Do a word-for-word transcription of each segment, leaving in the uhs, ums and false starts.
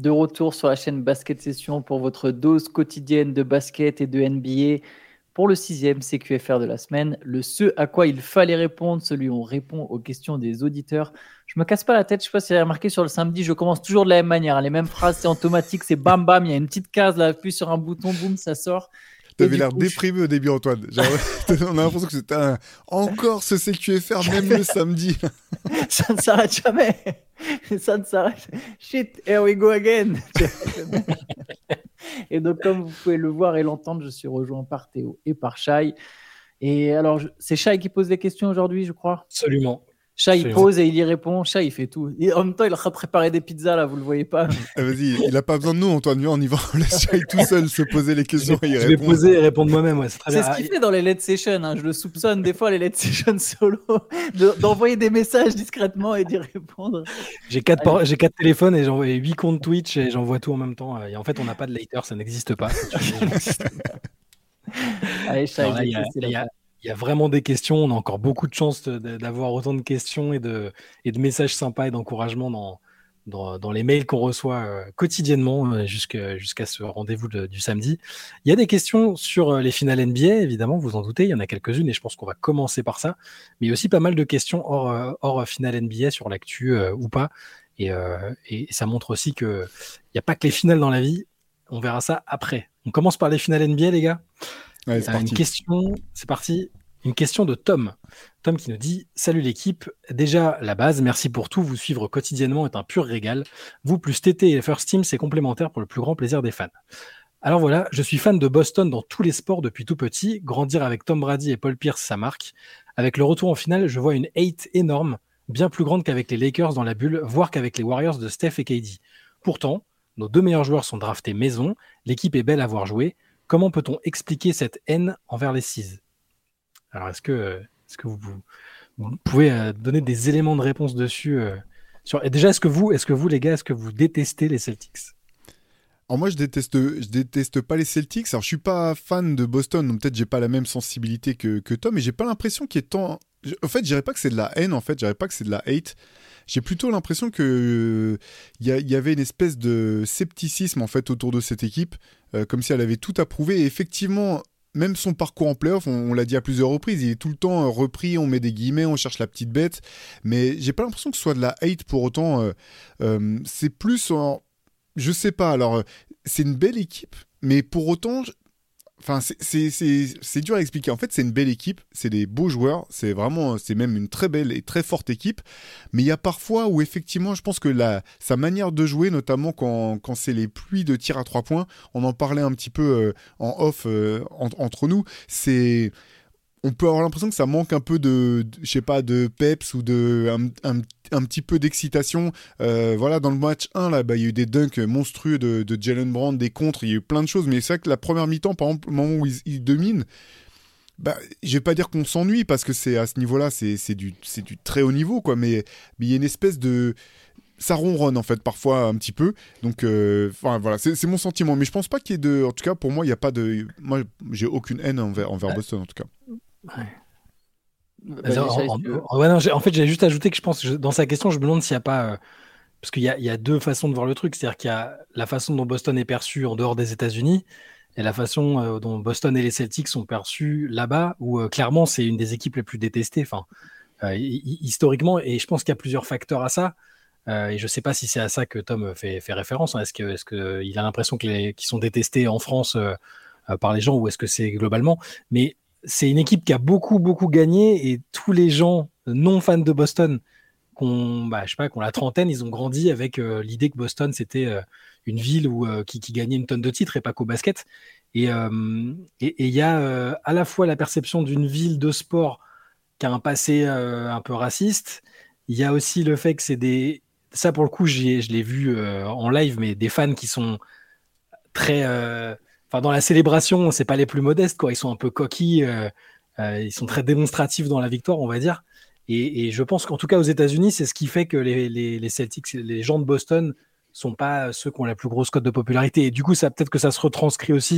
de retour sur la chaîne Basket Session pour votre dose quotidienne de basket et de N B A pour le sixième C Q F R de la semaine. Le ce à quoi il fallait répondre, celui où on répond aux questions des auditeurs. Je me casse pas la tête, je sais pas si vous avez remarqué sur le samedi, je commence toujours de la même manière. Les mêmes phrases, c'est automatique, c'est bam bam, il y a une petite case là, appuie sur un bouton, boum, ça sort. T'avais l'air coup, déprimé je... au début, Antoine. Genre, on a l'impression que c'était un... encore ce C Q F R, même le samedi. Ça ne s'arrête jamais. Ça ne s'arrête. Shit, here we go again. Et donc, comme vous pouvez le voir et l'entendre, je suis rejoint par Théo et par Shai. Et alors, c'est Shai qui pose les questions aujourd'hui, je crois. Absolument. Shai, il pose et il y répond. Shai, il fait tout. Et en même temps, il a préparé des pizzas, là, vous le voyez pas. Ah, vas-y, il n'a pas besoin de nous, Antoine. Viens, on y va. On laisse Shai tout seul se poser les questions et y je répondre. vais poser et répondre moi-même. Ouais, c'est très c'est bien. ce qu'il fait dans les Let's Sessions. Hein. Je le soupçonne des fois, les Let's Sessions solo, de, d'envoyer des messages discrètement et d'y répondre. J'ai quatre, par... j'ai quatre téléphones et j'envoie huit comptes Twitch et j'envoie tout en même temps. Et en fait, on n'a pas de later, ça n'existe pas. Allez, Shai, il y a, y a... Il y a vraiment des questions, on a encore beaucoup de chance de, de, d'avoir autant de questions et de, et de messages sympas et d'encouragement dans, dans, dans les mails qu'on reçoit euh, quotidiennement euh, jusqu'à, jusqu'à ce rendez-vous de, du samedi. Il y a des questions sur euh, les finales N B A, évidemment, vous en doutez, il y en a quelques-unes et je pense qu'on va commencer par ça. Mais il y a aussi pas mal de questions hors, euh, hors finale N B A sur l'actu euh, ou pas. Et, euh, et, et ça montre aussi qu'il n'y a pas que les finales dans la vie, on verra ça après. On commence par les finales N B A, les gars. Ouais, c'est une question, c'est parti. Une question de Tom. Tom qui nous dit « Salut l'équipe, déjà la base, merci pour tout, vous suivre quotidiennement est un pur régal. Vous plus T T et First Team, c'est complémentaire pour le plus grand plaisir des fans. Alors voilà, je suis fan de Boston dans tous les sports depuis tout petit. Grandir avec Tom Brady et Paul Pierce, ça marque. Avec le retour en finale, je vois une hate énorme, bien plus grande qu'avec les Lakers dans la bulle, voire qu'avec les Warriors de Steph et K D. Pourtant, nos deux meilleurs joueurs sont draftés maison, l'équipe est belle à voir jouer. Comment peut-on expliquer cette haine envers les Seas ?» Alors, est-ce que, est-ce que vous, vous pouvez euh, donner des éléments de réponse dessus euh, sur... Et déjà, est-ce que, vous, est-ce que vous, les gars, est-ce que vous détestez les Celtics ? Alors moi, je déteste, je déteste pas les Celtics. Alors, je suis pas fan de Boston, donc peut-être j'ai pas la même sensibilité que, que Tom, mais j'ai pas l'impression qu'il y ait tant... En fait, je dirais pas que c'est de la haine, en fait, je dirais pas que c'est de la hate. J'ai plutôt l'impression qu'il euh, y, y avait une espèce de scepticisme, en fait, autour de cette équipe, euh, comme si elle avait tout approuvé. Et effectivement... Même son parcours en play-off, on, on l'a dit à plusieurs reprises, il est tout le temps repris, on met des guillemets, on cherche la petite bête. Mais j'ai pas l'impression que ce soit de la hate pour autant. Euh, euh, c'est plus en... Je sais pas, alors c'est une belle équipe, mais pour autant... Enfin, c'est, c'est, c'est, c'est dur à expliquer. En fait, c'est une belle équipe, c'est des beaux joueurs, c'est vraiment, c'est même une très belle et très forte équipe. Mais il y a parfois où effectivement, je pense que la, sa manière de jouer, notamment quand, quand c'est les pluies de tirs à trois points, on en parlait un petit peu euh, en off euh, en, entre nous, c'est... On peut avoir l'impression que ça manque un peu de, de je sais pas, de peps ou de un, un, un petit peu d'excitation. Euh, voilà, dans le match un, là, bah, il y a eu des dunks monstrueux de, de Jalen Brown, des contres, il y a eu plein de choses. Mais c'est vrai que la première mi-temps, par exemple, le moment où ils, ils dominent, bah, je vais pas dire qu'on s'ennuie parce que c'est à ce niveau-là, c'est, c'est du, c'est du très haut niveau, quoi. Mais, mais il y a une espèce de, ça ronronne en fait parfois un petit peu, donc euh, enfin voilà, c'est, c'est mon sentiment. Mais je pense pas qu'il y ait de, en tout cas pour moi, il y a pas de, moi j'ai aucune haine envers, envers ouais. Boston en tout cas. Ouais. Bah, en, en, en, ouais, non, en fait, j'ai juste ajouté que je pense, que dans sa question, je me demande s'il n'y a pas... Euh, parce qu'il y a, il y a deux façons de voir le truc. C'est-à-dire qu'il y a la façon dont Boston est perçu en dehors des États-Unis et la façon euh, dont Boston et les Celtics sont perçus là-bas, où euh, clairement, c'est une des équipes les plus détestées, enfin, euh, historiquement. Et je pense qu'il y a plusieurs facteurs à ça. Euh, et je ne sais pas si c'est à ça que Tom fait, fait référence. Hein. Est-ce qu'il est-ce que, il a l'impression que les, qu'ils sont détestés en France euh, euh, par les gens, ou est-ce que c'est globalement ? Mais c'est une équipe qui a beaucoup, beaucoup gagné, et tous les gens non fans de Boston, qu'on, bah, je sais pas, qu'on la trentaine, ils ont grandi avec euh, l'idée que Boston, c'était euh, une ville où, euh, qui, qui gagnait une tonne de titres et pas qu'au basket. Et il euh, et, et y a euh, à la fois la perception d'une ville de sport qui a un passé euh, un peu raciste. Il y a aussi le fait que c'est des... Ça, pour le coup, j'y ai, je l'ai vu euh, en live, mais des fans qui sont très... Euh, Enfin, dans la célébration, c'est pas les plus modestes, quoi. Ils sont un peu coquilles, euh, euh, ils sont très démonstratifs dans la victoire, on va dire. Et, et je pense qu'en tout cas aux États-Unis, c'est ce qui fait que les, les, les Celtics, les gens de Boston, sont pas ceux qui ont la plus grosse cote de popularité. Et du coup, ça peut-être que ça se retranscrit aussi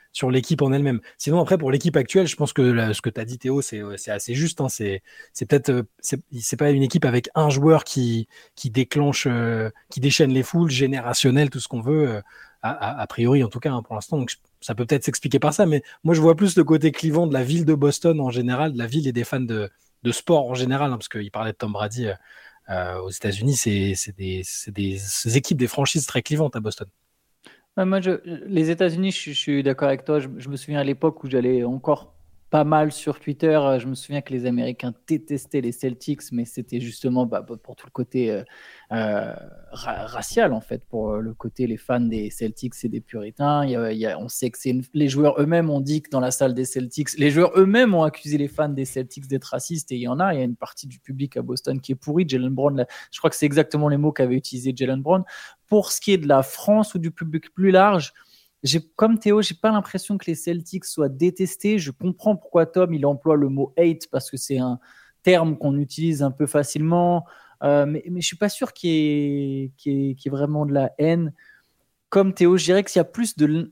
sur l'équipe en elle-même. Sinon, après, pour l'équipe actuelle, je pense que là, ce que tu as dit, Théo, c'est, c'est assez juste. Hein. C'est, c'est peut-être, euh, c'est, c'est pas une équipe avec un joueur qui, qui déclenche, euh, qui déchaîne les foules, générationnel, tout ce qu'on veut, euh, a, a, a priori, en tout cas, hein, pour l'instant. Donc, ça peut peut-être s'expliquer par ça, mais moi, je vois plus le côté clivant de la ville de Boston en général, de la ville et des fans de, de sport en général, hein, parce qu'il parlait de Tom Brady euh, euh, aux États-Unis, c'est, c'est, des, c'est des, des équipes, des franchises très clivantes à Boston. Ouais, moi, je, les États-Unis, je, je suis d'accord avec toi. Je, je me souviens à l'époque où j'allais encore pas mal sur Twitter. euh, Je me souviens que les Américains détestaient les Celtics, mais c'était justement bah, pour tout le côté euh, euh, ra- racial, en fait. Pour euh, le côté, les fans des Celtics, c'est des puritains. Il y a- il y a- on sait que c'est une- les joueurs eux-mêmes ont dit que dans la salle des Celtics, les joueurs eux-mêmes ont accusé les fans des Celtics d'être racistes. Et il y en a, il y a une partie du public à Boston qui est pourri. Jalen Brown, là, je crois que c'est exactement les mots qu'avait utilisé Jalen Brown. Pour ce qui est de la France ou du public plus large, j'ai, comme Théo, j'ai pas l'impression que les Celtics soient détestés. Je comprends pourquoi Tom il emploie le mot hate parce que c'est un terme qu'on utilise un peu facilement, euh, mais, mais je suis pas sûr qu'il y ait, qu'il y ait, qu'il y ait vraiment de la haine. Comme Théo, je dirais qu'il y a plus de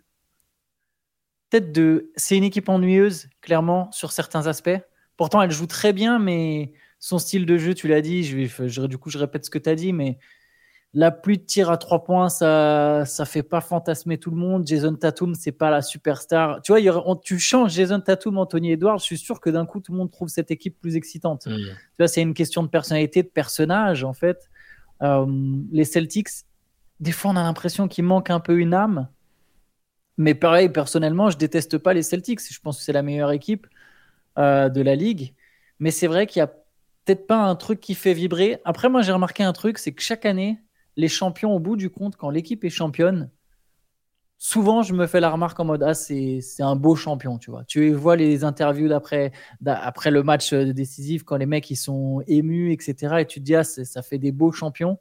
peut-être de. C'est une équipe ennuyeuse, clairement, sur certains aspects. Pourtant, elle joue très bien, mais son style de jeu, tu l'as dit. Je vais, je, du coup, je répète ce que tu as dit, mais la pluie de tir à trois points, ça ça fait pas fantasmer tout le monde. Jason Tatum, c'est pas la superstar. Tu vois, il y aura, on, tu changes Jason Tatum, Anthony Edwards, je suis sûr que d'un coup, tout le monde trouve cette équipe plus excitante. Mmh. Tu vois, c'est une question de personnalité, de personnage, en fait. Euh, les Celtics, des fois, on a l'impression qu'il manque un peu une âme. Mais pareil, personnellement, je déteste pas les Celtics. Je pense que c'est la meilleure équipe euh, de la ligue. Mais c'est vrai qu'il y a peut-être pas un truc qui fait vibrer. Après, moi, j'ai remarqué un truc, c'est que chaque année, les champions, au bout du compte, quand l'équipe est championne, souvent, je me fais la remarque en mode ah, c'est, c'est un beau champion, tu vois. Tu vois les interviews d'après, d'après le match décisif, quand les mecs ils sont émus, et cetera. Et tu te dis ah, ça fait des beaux champions.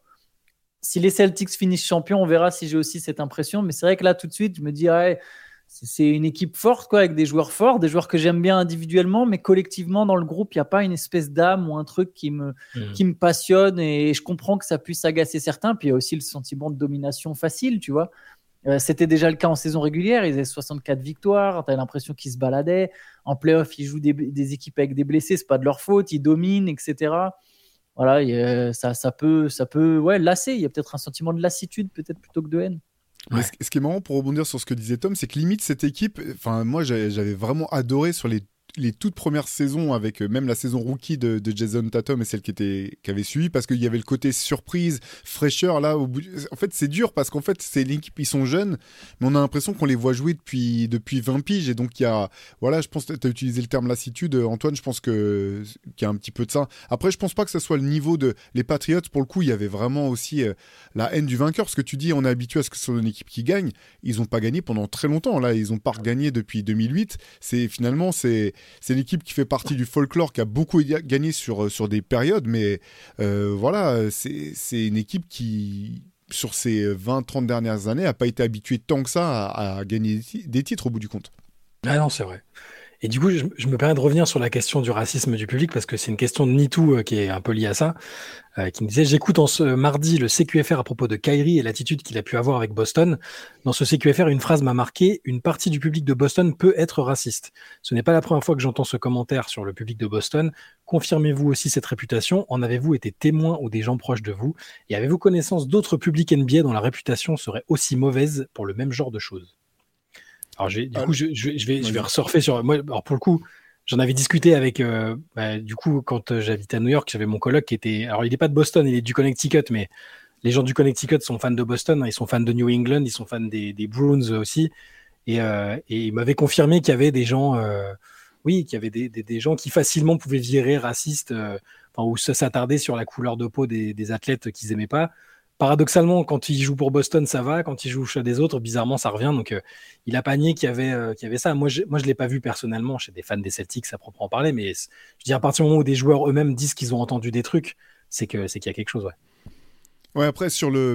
Si les Celtics finissent champions, on verra si j'ai aussi cette impression. Mais c'est vrai que là, tout de suite, je me dis ah, ouais, c'est une équipe forte, quoi, avec des joueurs forts, des joueurs que j'aime bien individuellement, mais collectivement, dans le groupe, il n'y a pas une espèce d'âme ou un truc qui me, mmh. qui me passionne, et je comprends que ça puisse agacer certains. Puis il y a aussi le sentiment de domination facile, tu vois. Euh, c'était déjà le cas en saison régulière, ils avaient soixante-quatre victoires, tu as l'impression qu'ils se baladaient. En playoff, ils jouent des, des équipes avec des blessés, c'est pas de leur faute, ils dominent, et cetera. Voilà, a, ça, ça peut, ça peut ouais, lasser. Il y a peut-être un sentiment de lassitude, peut-être plutôt que de haine. Ouais. Ce, ce qui est marrant pour rebondir sur ce que disait Tom, c'est que limite cette équipe, enfin moi j'avais, j'avais vraiment adoré sur les, les toutes premières saisons, avec euh, même la saison rookie de, de Jason Tatum et celle qui, était, qui avait suivi, parce qu'il y avait le côté surprise, fraîcheur là. Au bout, en fait c'est dur parce qu'en fait c'est l'équipe, ils sont jeunes, mais on a l'impression qu'on les voit jouer depuis, depuis vingt piges, et donc il y a, voilà, je pense que tu as utilisé le terme lassitude, Antoine, je pense que, qu'il y a un petit peu de ça. Après je pense pas que ce soit le niveau de les Patriots, pour le coup il y avait vraiment aussi euh, la haine du vainqueur, ce que tu dis, on est habitué à ce que ce soit une équipe qui gagne, ils ont pas gagné pendant très longtemps, là ils ont pas regagné depuis deux mille huit, c'est finalement c'est c'est une équipe qui fait partie du folklore, qui a beaucoup gagné sur, sur des périodes, mais euh, voilà, c'est, c'est une équipe qui, sur ces vingt trente dernières années, n'a pas été habituée tant que ça à, à gagner des titres au bout du compte. Ah non, c'est vrai. Et du coup, je, je me permets de revenir sur la question du racisme du public, parce que c'est une question de MeToo euh, qui est un peu liée à ça, euh, qui me disait « J'écoute en ce mardi le C Q F R à propos de Kyrie et l'attitude qu'il a pu avoir avec Boston. Dans ce C Q F R, une phrase m'a marqué « Une partie du public de Boston peut être raciste. Ce n'est pas la première fois que j'entends ce commentaire sur le public de Boston. Confirmez-vous aussi cette réputation? En avez-vous été témoin ou des gens proches de vous? Et avez-vous connaissance d'autres publics N B A dont la réputation serait aussi mauvaise pour le même genre de choses ?» Alors, j'ai, du coup, je, je, je vais, je vais ressurfer sur moi. Alors, pour le coup, j'en avais discuté avec, euh, bah, du coup, quand euh, j'habitais à New York, j'avais mon coloc qui était, alors il n'est pas de Boston, il est du Connecticut, mais les gens du Connecticut sont fans de Boston, hein, ils sont fans de New England, ils sont fans des, des Bruins aussi, et, euh, et il m'avait confirmé qu'il y avait des gens, euh, oui, qu'il y avait des, des, des gens qui facilement pouvaient virer racistes, euh, enfin, ou s'attarder sur la couleur de peau des, des athlètes qu'ils aimaient pas. Paradoxalement, quand il joue pour Boston, ça va. Quand il joue chez des autres, bizarrement, ça revient. Donc, euh, il a pas nié qu'il y avait, euh, qu'il y avait ça. Moi, je, moi, je l'ai pas vu personnellement chez des fans des Celtics, à proprement parler. Mais je dis, à partir du moment où des joueurs eux-mêmes disent qu'ils ont entendu des trucs, c'est que c'est qu'il y a quelque chose, ouais. Ouais, après, sur le,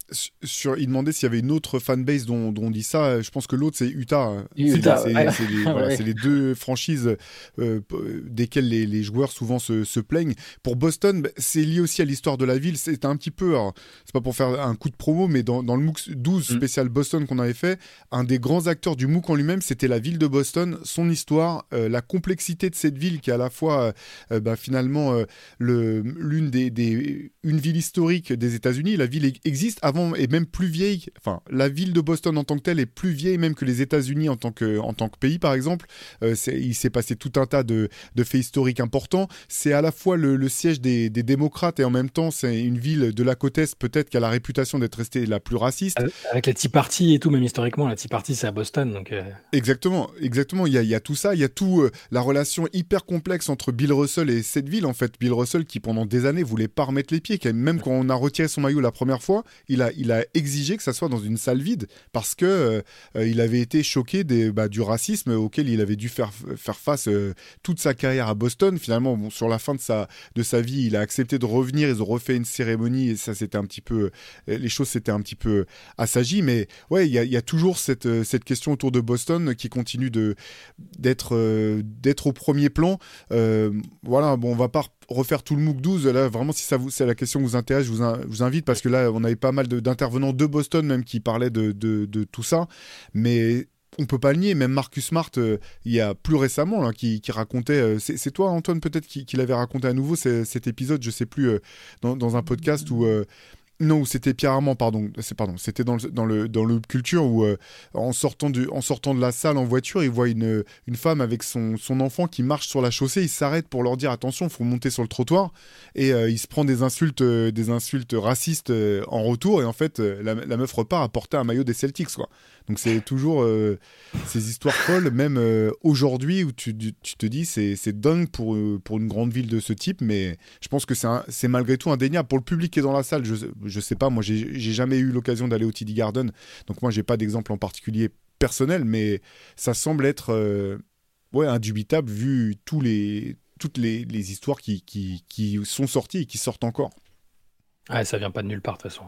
sur, il demandait s'il y avait une autre fanbase dont, dont on dit ça. Je pense que l'autre, c'est Utah. Utah, c'est, ouais. c'est, c'est, les, voilà, Ouais. c'est les deux franchises euh, desquelles les, les joueurs souvent se, se plaignent. Pour Boston, bah, c'est lié aussi à l'histoire de la ville. C'était un petit peu, alors, c'est pas pour faire un coup de promo, mais dans, dans le MOOC douze Mm. spécial Boston qu'on avait fait, un des grands acteurs du MOOC en lui-même, c'était la ville de Boston, son histoire, euh, la complexité de cette ville qui est à la fois euh, bah, finalement euh, le, l'une des, des une ville historique des États-Unis. La ville existe avant et même plus vieille. Enfin, la ville de Boston en tant que telle est plus vieille même que les États-Unis en tant que en tant que pays, par exemple. Euh, c'est, il s'est passé tout un tas de, de faits historiques importants. C'est à la fois le, le siège des, des démocrates et en même temps c'est une ville de la côte est peut-être qui a la réputation d'être restée la plus raciste. Avec la Tea Party et tout, même historiquement, la Tea Party c'est à Boston, donc. Euh... Exactement, exactement. Il y a, il y a tout ça, il y a tout euh, la relation hyper complexe entre Bill Russell et cette ville en fait. Bill Russell qui pendant des années voulait pas remettre les pieds, qui, même quand on a retiré son maillot la première fois, il a, il a exigé que ça soit dans une salle vide parce que euh, il avait été choqué des, bah, du racisme auquel il avait dû faire, faire face euh, toute sa carrière à Boston. Finalement, bon, sur la fin de sa, de sa vie, il a accepté de revenir. Ils ont refait une cérémonie et ça, c'était un petit peu, les choses s'étaient un petit peu assagies. Mais ouais, il y a, il y a toujours cette, cette question autour de Boston qui continue de, d'être, euh, d'être au premier plan. Euh, voilà, bon, on va pas refaire tout le MOOC douze. Là, vraiment, si ça vous, c'est la question qui vous intéresse, je vous, in, je vous invite parce que là, on avait pas mal de, d'intervenants de Boston même qui parlaient de, de, de tout ça. Mais on peut pas le nier. Même Marcus Smart, euh, il y a plus récemment, là, qui, qui racontait. Euh, c'est, c'est toi, Antoine, peut-être, qui, qui l'avait raconté à nouveau c'est, cet épisode, je sais plus, euh, dans, dans un podcast où. Euh, Non, c'était Pierre Armand, pardon. C'est, pardon, c'était dans le, dans le, dans le culture où, euh, en, sortant du, en sortant de la salle en voiture, il voit une, une femme avec son, son enfant qui marche sur la chaussée. Il s'arrête pour leur dire attention, il faut monter sur le trottoir. Et euh, il se prend des insultes, euh, des insultes racistes euh, en retour. Et en fait, euh, la, la meuf repart à porter un maillot des Celtics, quoi. Donc c'est toujours euh, ces histoires folles, même euh, aujourd'hui, où tu, tu te dis c'est, c'est dingue pour, pour une grande ville de ce type. Mais je pense que c'est, un, c'est malgré tout indéniable. Pour le public qui est dans la salle, je je sais pas, moi j'ai, j'ai jamais eu l'occasion d'aller au T D Garden, donc moi j'ai pas d'exemple en particulier personnel, mais ça semble être euh, ouais, indubitable vu tous les, toutes les, les histoires qui, qui, qui sont sorties et qui sortent encore. Ouais, ça vient pas de nulle part de toute façon.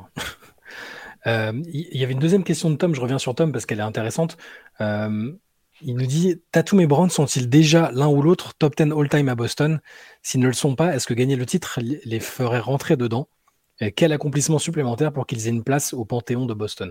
euh, il y avait une deuxième question de Tom, je reviens sur Tom parce qu'elle est intéressante. Euh, il nous dit, Tatum et Brown sont-ils déjà l'un ou l'autre top dix all-time à Boston? S'ils ne le sont pas, est-ce que gagner le titre les ferait rentrer dedans? Et quel accomplissement supplémentaire pour qu'ils aient une place au Panthéon de Boston?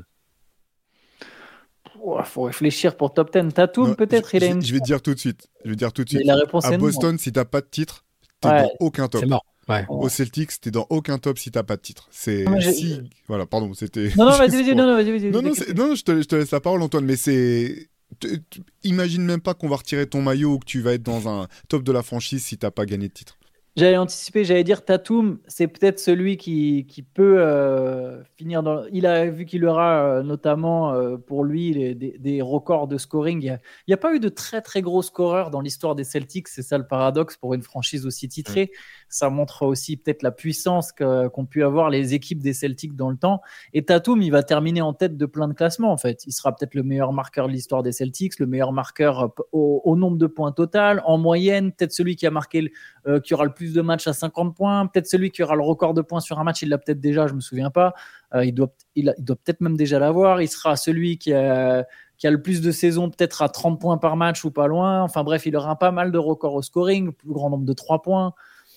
Il oh, faut réfléchir pour top dix. Tatum, non, peut-être je, il a je, une... je vais te dire tout de suite. Je vais te dire tout de suite. La réponse à est Boston, non. Si t'as pas de titre, t'es ouais. dans aucun top. C'est mort. Ouais. Au Celtics, t'es dans aucun top si t'as pas de titre. C'est non, si... Voilà, pardon, c'était... Non, non, vas-y, vas-y, non, non, vas-y, vas-y. Non, non, non je, te, je te laisse la parole, Antoine, mais c'est... Tu, tu, imagine même pas qu'on va retirer ton maillot ou que tu vas être dans un top de la franchise si t'as pas gagné de titre. J'allais anticiper, j'allais dire Tatum, c'est peut-être celui qui, qui peut euh, finir dans... Il a vu qu'il aura euh, notamment euh, pour lui les, des, des records de scoring. Il n'y a, a pas eu de très très gros scoreurs dans l'histoire des Celtics, c'est ça le paradoxe pour une franchise aussi titrée. Mmh. Ça montre aussi peut-être la puissance que, qu'ont pu avoir les équipes des Celtics dans le temps. Et Tatum, il va terminer en tête de plein de classements en fait. Il sera peut-être le meilleur marqueur de l'histoire des Celtics, le meilleur marqueur au, au nombre de points total, en moyenne, peut-être celui qui a marqué, euh, qui aura le plus de matchs à cinquante points, peut-être celui qui aura le record de points sur un match, il l'a peut-être déjà, je me souviens pas, euh, il, doit, il, a, il doit peut-être même déjà l'avoir, il sera celui qui a, qui a le plus de saisons peut-être à trente points par match ou pas loin, enfin bref, il aura pas mal de records au scoring, plus grand nombre de trois points,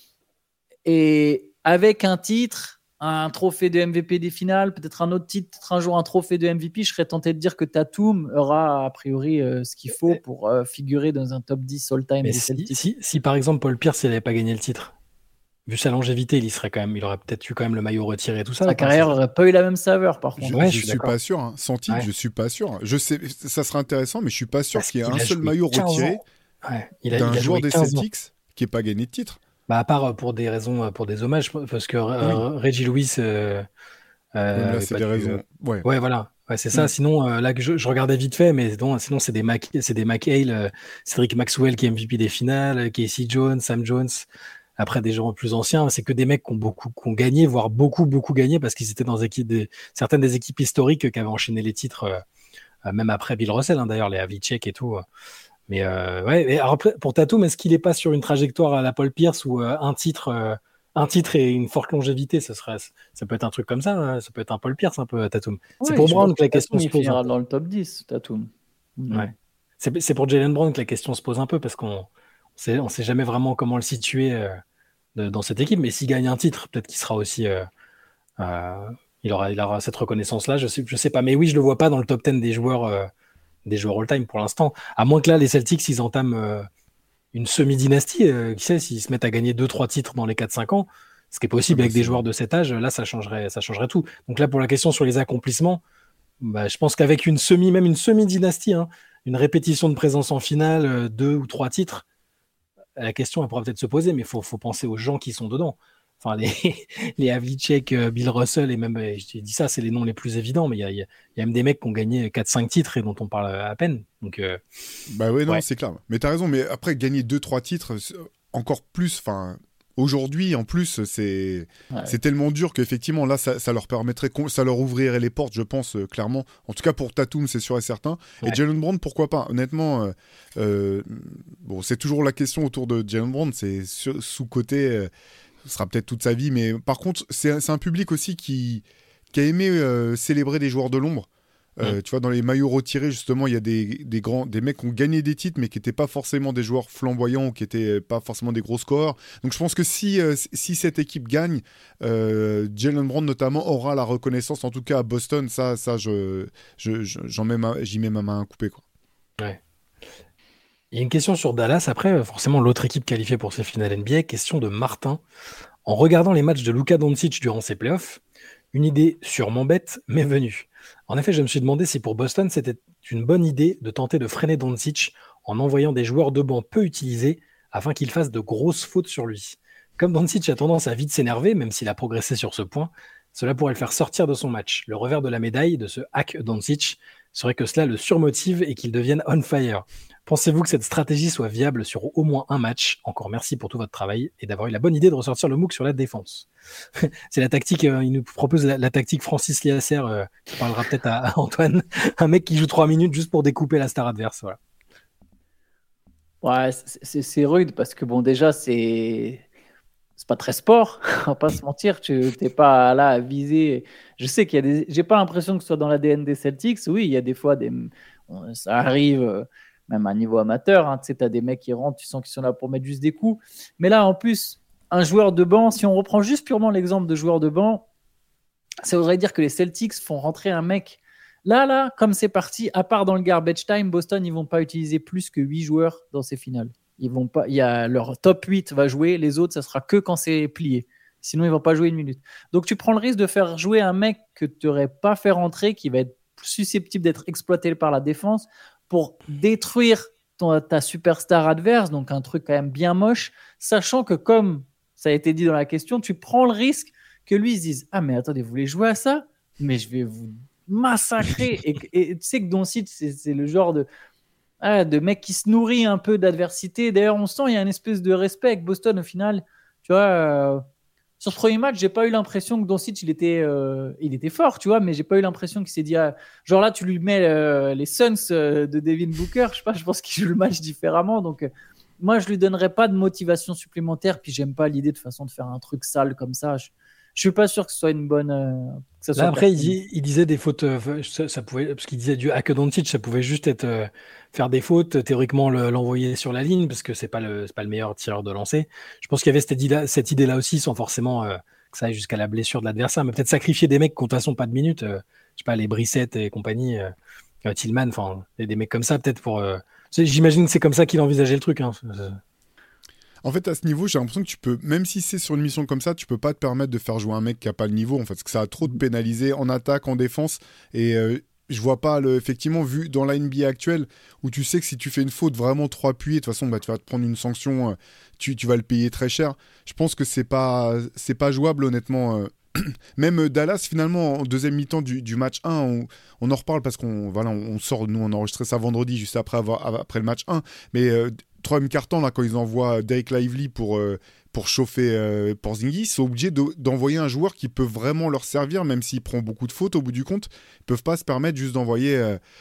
et avec un titre, un trophée de M V P des finales, peut-être un autre titre, un jour un trophée de M V P, je serais tenté de dire que Tatum aura a priori euh, ce qu'il faut pour euh, figurer dans un top dix all-time des si, Celtics. Si, si par exemple Paul Pierce n'avait pas gagné le titre, vu sa longévité, il, y serait quand même, il aurait peut-être eu quand même le maillot retiré et tout ça. Sa carrière n'aurait pas eu la même saveur par contre. Je, ouais, je, je suis pas sûr, hein. Sans titre, ouais. je suis pas sûr. Je sais, ça serait intéressant, mais je suis pas sûr Parce qu'il y ait un seul maillot retiré ouais. il a, d'un il a joueur des Celtics ans. qui n'ait pas gagné de titre. Bah, à part pour des raisons, pour des hommages, parce que euh, oui. Reggie Lewis. Euh, euh, là, c'est des raisons. Euh... Ouais. ouais, voilà. Ouais, c'est ça. Mm. Sinon, euh, là, je, je regardais vite fait, mais non, sinon, c'est des, Mac, c'est des McHale, euh, Cedric Maxwell qui est M V P des finales, Casey Jones, Sam Jones. Après, des gens plus anciens, c'est que des mecs qui ont beaucoup, qui ont gagné, voire beaucoup, beaucoup gagné, parce qu'ils étaient dans équipe des, certaines des équipes historiques qui avaient enchaîné les titres, euh, même après Bill Russell, hein, d'ailleurs, les Havlicek et tout. Mais euh, ouais, et alors, pour Tatum, est-ce qu'il n'est pas sur une trajectoire à la Paul Pierce où euh, un titre, euh, un titre et une forte longévité, ça serait, ça peut être un truc comme ça. Hein. Ça peut être un Paul Pierce, un peu Tatum. Ouais, c'est pour je Brown pense que la que question Tatum, se il pose. finira dans le top dix, Tatum. Mm. Ouais. C'est, c'est pour Jaylen Brown que la question se pose un peu parce qu'on sait, on sait jamais vraiment comment le situer euh, de, dans cette équipe. Mais s'il gagne un titre, peut-être qu'il sera aussi. Euh, euh, il, aura, il aura cette reconnaissance-là. Je sais, je sais pas. Mais oui, je le vois pas dans le top dix des joueurs, euh, des joueurs all-time pour l'instant. À moins que là, les Celtics, ils entament euh, une semi-dynastie. Euh, qui sait, s'ils se mettent à gagner deux trois titres dans les quatre cinq ans, ce qui est possible Ouais, bah, avec des c'est... joueurs de cet âge, là, ça changerait, ça changerait tout. Donc là, pour la question sur les accomplissements, bah, je pense qu'avec une semi, même une semi-dynastie, hein, une répétition de présence en finale, euh, deux ou trois titres, la question elle pourra peut-être se poser, mais il faut, faut penser aux gens qui sont dedans. Enfin, les, les Havlicek, euh, Bill Russell, et même, euh, je dis ça, c'est les noms les plus évidents, mais il y a, y a- y a même des mecs qui ont gagné quatre cinq titres et dont on parle à peine. Donc, euh, Bah ouais, non, ouais. c'est clair. Mais t'as raison, mais après, gagner deux trois titres, c'est encore plus, enfin... Aujourd'hui, en plus, c'est Ouais. c'est tellement dur qu'effectivement, là, ça, ça leur permettrait, con- ça leur ouvrirait les portes, je pense, euh, clairement. En tout cas, pour Tatum, c'est sûr et certain. Et Ouais. Jaylen Brown, pourquoi pas? Honnêtement, euh, euh, bon, c'est toujours la question autour de Jaylen Brown, c'est sur- sous-côté, euh, ce sera peut-être toute sa vie, mais par contre, c'est c'est un public aussi qui, qui a aimé euh, célébrer des joueurs de l'ombre. Euh, Mm. Tu vois, dans les maillots retirés, justement, il y a des, des, grands, des mecs qui ont gagné des titres, mais qui n'étaient pas forcément des joueurs flamboyants ou qui n'étaient pas forcément des gros scoreurs. Donc je pense que si, euh, si cette équipe gagne, euh, Jaylen Brown notamment aura la reconnaissance, en tout cas à Boston, ça, ça je, je, je- j'en mets ma, j'y mets ma main à couper, quoi. Ouais. Il y a une question sur Dallas. Après, euh, forcément, l'autre équipe qualifiée pour ces finales N B A. Question de Martin. En regardant les matchs de Luka Doncic durant ses playoffs, une idée sûrement bête m'est venue. En effet, je me suis demandé si pour Boston, c'était une bonne idée de tenter de freiner Doncic en envoyant des joueurs de banc peu utilisés afin qu'il fasse de grosses fautes sur lui. Comme Doncic a tendance à vite s'énerver, même s'il a progressé sur ce point, cela pourrait le faire sortir de son match. Le revers de la médaille de ce hack Doncic serait que cela le surmotive et qu'il devienne on fire. Pensez-vous que cette stratégie soit viable sur au moins un match? Encore merci pour tout votre travail et d'avoir eu la bonne idée de ressortir le MOOC sur la défense. C'est la tactique, euh, il nous propose la, la tactique Francis Liasser, euh, qui parlera peut-être à, à Antoine, un mec qui joue trois minutes juste pour découper la star adverse. Voilà. Ouais, c'est- c'est c'est rude parce que bon, déjà, c'est c'est pas très sport, on va pas se mentir. Tu t'es pas là à viser. Je sais qu'il y a des. J'ai pas l'impression que ce soit dans l'A D N des Celtics. Oui, il y a des fois des. on- Ça arrive, euh, même à un niveau amateur. Hein, tu sais, t'as des mecs qui rentrent, tu sens qu'ils sont là pour mettre juste des coups. Mais là, en plus, un joueur de banc, si on reprend juste purement l'exemple de joueur de banc, ça voudrait dire que les Celtics font rentrer un mec. Là, là, comme c'est parti, à part dans le garbage time, Boston, ils vont pas utiliser plus que huit joueurs dans ces finales. Ils vont pas, il y a leur top huit va jouer, les autres, ça sera que quand c'est plié. Sinon, ils vont pas jouer une minute. Donc, tu prends le risque de faire jouer un mec que tu n'aurais pas fait rentrer, qui va être susceptible d'être exploité par la défense pour détruire ton, ta superstar adverse, donc un truc quand même bien moche, sachant que comme ça a été dit dans la question, tu prends le risque que lui se dise « Ah, mais attendez, vous voulez jouer à ça? Mais je vais vous massacrer. » Et, et tu sais que Doncic, c'est, c'est le genre de, ah, de mec qui se nourrit un peu d'adversité. D'ailleurs, on sent il y a une espèce de respect avec Boston au final. Tu vois, euh, sur ce premier match, j'ai pas eu l'impression que Doncic il était, euh, il était fort, tu vois, mais j'ai pas eu l'impression qu'il s'est dit, ah, genre là, tu lui mets euh, les Suns euh, de Devin Booker, je sais pas, je pense qu'il joue le match différemment. Donc, euh, moi, je lui donnerais pas de motivation supplémentaire. Puis, j'aime pas l'idée de façon de faire un truc sale comme ça. Je, je suis pas sûr que ce soit une bonne. Euh, que ça soit Là, après, il, pertinent. dit- il disait des fautes, euh, ça, ça pouvait, parce qu'il disait du hack Doncic, ça pouvait juste être euh, faire des fautes, théoriquement le- l'envoyer sur la ligne, parce que c'est pas le, c'est pas le meilleur tireur de lancer. Je pense qu'il y avait cette idée-là, cette idée-là aussi, sans forcément euh, que ça aille jusqu'à la blessure de l'adversaire, mais peut-être sacrifier des mecs qui ont de toute façon pas de minutes, euh, je sais pas, les Brissett et compagnie, euh, euh, Tillman, enfin, des, des mecs comme ça, peut-être pour. euh, c'est- J'imagine que c'est comme ça qu'il envisageait le truc. Hein. En fait, à ce niveau, j'ai l'impression que tu peux, même si c'est sur une mission comme ça, tu peux pas te permettre de faire jouer un mec qui a pas le niveau, en fait, parce que ça a trop de pénalisé en attaque, en défense, et euh, je vois pas, le, effectivement, vu dans la N B A actuelle, où tu sais que si tu fais une faute vraiment trop appuyée, de toute façon, bah, tu vas te prendre une sanction, euh, tu, tu vas le payer très cher. Je pense que c'est pas, c'est pas jouable, honnêtement. euh. Même euh, Dallas, finalement, en deuxième mi-temps du, du match un, on, on en reparle parce qu'on voilà, on, on sort, nous, on a enregistré ça vendredi, juste après, avoir, après le match un, mais euh, troisième carton, là, quand ils envoient Derek Lively pour, euh, pour chauffer euh, Porzingis, ils sont obligés de, d'envoyer un joueur qui peut vraiment leur servir, même s'il prend beaucoup de fautes au bout du compte. Ils peuvent pas se permettre juste d'envoyer euh,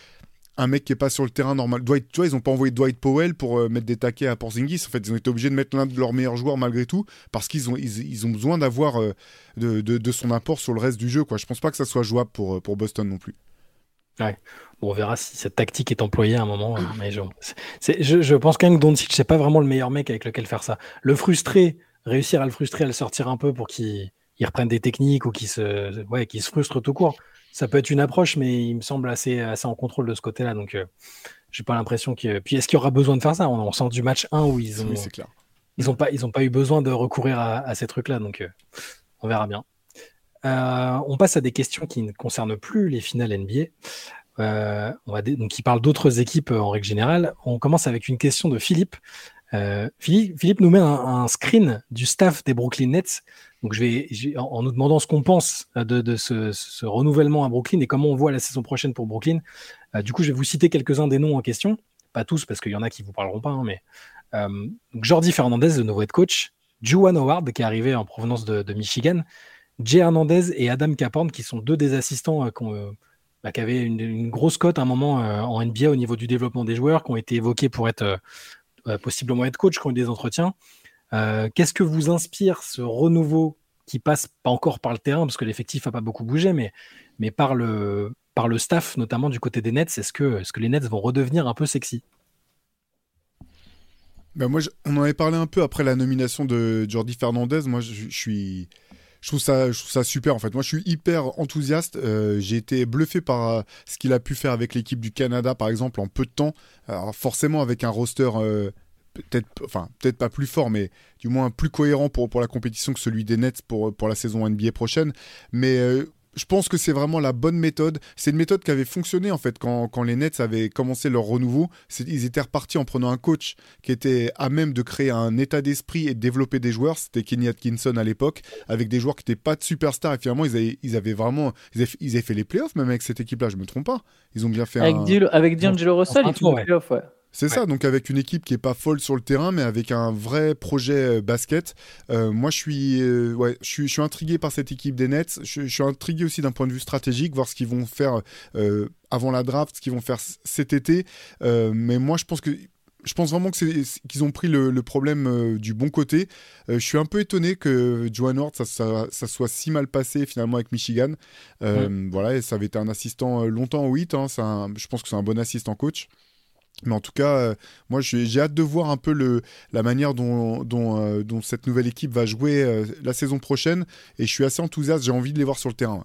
un mec qui est pas sur le terrain normal. Dwight, tu vois, ils ont pas envoyé Dwight Powell pour euh, mettre des taquets à Porzingis. En fait, ils ont été obligés de mettre l'un de leurs meilleurs joueurs malgré tout parce qu'ils ont, ils, ils ont besoin d'avoir euh, de, de, de son apport sur le reste du jeu, quoi. Je pense pas que ça soit jouable pour, pour Boston non plus. Ouais. Bon, on verra si cette tactique est employée à un moment. euh, mais je, c'est- je, je pense quand même que Doncic, c'est pas vraiment le meilleur mec avec lequel faire ça. Le frustrer, réussir à le frustrer, à le sortir un peu pour qu'il il reprenne des techniques ou qu'il se, ouais, qu'il se frustre tout court. Ça peut être une approche, mais il me semble assez, assez en contrôle de ce côté-là. Donc, euh, j'ai pas l'impression que. Puis, est-ce qu'il y aura besoin de faire ça? On, on sort du match un où ils ont, Oui, c'est clair. ils ont pas, ils ont pas eu besoin de recourir à, à ces trucs-là. Donc, euh, on verra bien. Euh, on passe à des questions qui ne concernent plus les finales N B A. Euh, on va dé- donc, qui parlent d'autres équipes euh, en règle générale. On commence avec une question de Philippe. Euh, Philippe, Philippe nous met un, un screen du staff des Brooklyn Nets. Donc, je vais, je vais- en, en nous demandant ce qu'on pense euh, de, de ce, ce renouvellement à Brooklyn et comment on voit la saison prochaine pour Brooklyn. Euh, du coup, je vais vous citer quelques-uns des noms en question. Pas tous, parce qu'il y en a qui vous parleront pas, hein, mais euh, donc Jordi Fernandez, le nouveau head coach, Juwan Howard, qui est arrivé en provenance de, de Michigan, Jay Hernandez et Adam Caporn, qui sont deux des assistants euh, qu'on, euh, bah, qui avaient une, une grosse cote à un moment euh, en N B A au niveau du développement des joueurs, qui ont été évoqués pour être euh, euh, possiblement head coach, qui ont eu des entretiens. Euh, qu'est-ce que vous inspire ce renouveau qui passe pas encore par le terrain, parce que l'effectif n'a pas beaucoup bougé, mais, mais par, le, par le staff, notamment du côté des Nets? Est-ce que, est-ce que les Nets vont redevenir un peu sexy? Ben moi, je- on en avait parlé un peu après la nomination de Jordi Fernandez. Moi, je, je suis, je trouve ça, je trouve ça super en fait. Moi, je suis hyper enthousiaste. Euh, j'ai été bluffé par euh, ce qu'il a pu faire avec l'équipe du Canada, par exemple, en peu de temps. Alors forcément, avec un roster euh, peut-être, enfin, peut-être pas plus fort, mais du moins plus cohérent pour pour la compétition que celui des Nets pour pour la saison N B A prochaine. Mais euh, je pense que c'est vraiment la bonne méthode. C'est une méthode qui avait fonctionné en fait quand, quand les Nets avaient commencé leur renouveau. C'est- ils étaient repartis en prenant un coach qui était à même de créer un état d'esprit et de développer des joueurs. C'était Kenny Atkinson à l'époque, avec des joueurs qui n'étaient pas de superstars. Et finalement, ils avaient, ils avaient vraiment. Ils avaient, ils avaient fait les playoffs même avec cette équipe-là, je me trompe pas. Ils ont bien fait Avec, un. D'Lo- avec D'Angelo Russell, Enfin, ils font ouais. des playoffs, ouais. C'est Ouais. ça, donc avec une équipe qui est pas folle sur le terrain, mais avec un vrai projet euh, basket. Euh, moi, je suis, euh, ouais, je suis, je suis intrigué par cette équipe des Nets. Je, je suis intrigué aussi d'un point de vue stratégique, voir ce qu'ils vont faire euh, avant la draft, ce qu'ils vont faire c- cet été. Euh, mais moi, je pense que je pense vraiment que c'est, c'est- qu'ils ont pris le, le problème euh, du bon côté. Euh, je suis un peu étonné que Juwan Howard, ça, ça, ça soit si mal passé finalement avec Michigan. Euh, Voilà, et ça avait été un assistant euh, longtemps au huit. Hein, c'est un- je pense que c'est un bon assistant coach. Mais en tout cas, euh, moi, j'ai j'ai hâte de voir un peu le, la manière dont, dont, euh, dont cette nouvelle équipe va jouer euh, la saison prochaine. Et je suis assez enthousiaste, j'ai envie de les voir sur le terrain.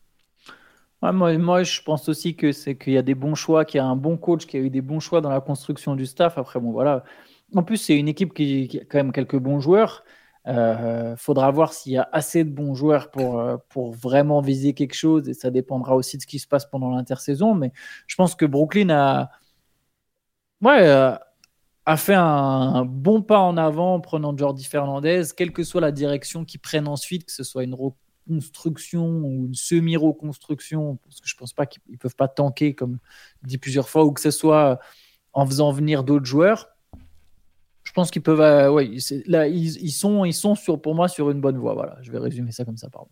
Ouais, moi, moi, je pense aussi que c'est qu'il y a des bons choix, qu'il y a un bon coach, qu'il y a eu des bons choix dans la construction du staff. Après, bon, voilà. En plus, c'est une équipe qui, qui a quand même quelques bons joueurs. Euh, faudra voir s'il y a assez de bons joueurs pour, euh, pour vraiment viser quelque chose. Et ça dépendra aussi de ce qui se passe pendant l'intersaison. Mais je pense que Brooklyn a, ouais, euh, a fait un, un bon pas en avant en prenant Jordi Fernandez, quelle que soit la direction qu'ils prennent ensuite, que ce soit une reconstruction ou une semi-reconstruction, parce que je pense pas qu'ils ne peuvent pas tanker, comme dit plusieurs fois, ou que ce soit en faisant venir d'autres joueurs. Je pense qu'ils peuvent. Euh, ouais, c'est- là, ils, ils sont, ils sont sur, pour moi sur une bonne voie. Voilà, je vais résumer ça comme ça, pardon.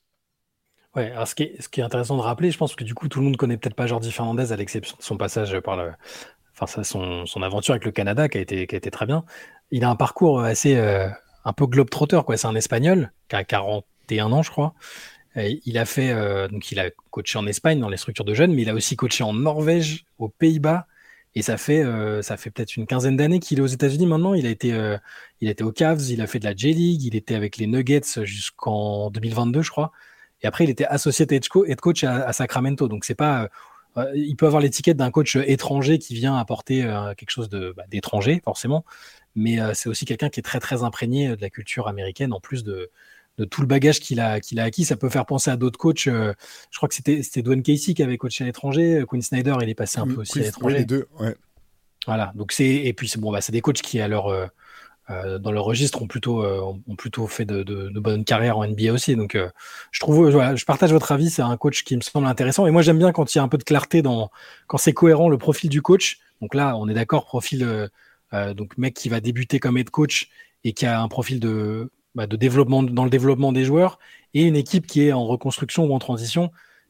Ouais, alors ce qui est, ce qui est intéressant de rappeler, je pense que du coup, tout le monde connaît peut-être pas Jordi Fernandez à l'exception de son passage par le, enfin, ça, son, son aventure avec le Canada qui a été, qui a été très bien. Il a un parcours assez, euh, un peu globe-trotter, quoi. C'est un Espagnol qui a quarante et un ans, je crois. Et il a fait, euh, donc il a coaché en Espagne dans les structures de jeunes, mais il a aussi coaché en Norvège, aux Pays-Bas. Et ça fait, euh, ça fait peut-être une quinzaine d'années qu'il est aux États-Unis maintenant. Il a été, euh, il a été aux Cavs, il a fait de la J-League, il était avec les Nuggets jusqu'en deux mille vingt-deux, je crois. Et après, il était associé head co- head coach à, à Sacramento. Donc, c'est pas, euh, il peut avoir l'étiquette d'un coach étranger qui vient apporter euh, quelque chose de, bah, d'étranger, forcément. Mais euh, c'est aussi quelqu'un qui est très, très imprégné de la culture américaine, en plus de, de tout le bagage qu'il a, qu'il a acquis. Ça peut faire penser à d'autres coachs. Euh, je crois que c'était, c'était Dwayne Casey qui avait coaché à l'étranger. Quinn Snyder, il est passé un peu aussi à Chris- l'étranger. ouais, les deux, ouais. Voilà. Donc c'est, et puis c'est bon, bah, c'est des coachs qui, à leur, euh, euh, dans leur registre, ont plutôt, euh, ont plutôt fait de, de, de bonnes carrières en N B A aussi. Donc, euh, je trouve, euh, voilà, je partage votre avis. C'est un coach qui me semble intéressant. Et moi, j'aime bien quand il y a un peu de clarté dans, quand c'est cohérent le profil du coach. Donc là, on est d'accord, profil, euh, euh, donc mec qui va débuter comme head coach et qui a un profil de, bah, de développement, dans le développement des joueurs, et une équipe qui est en reconstruction ou en transition.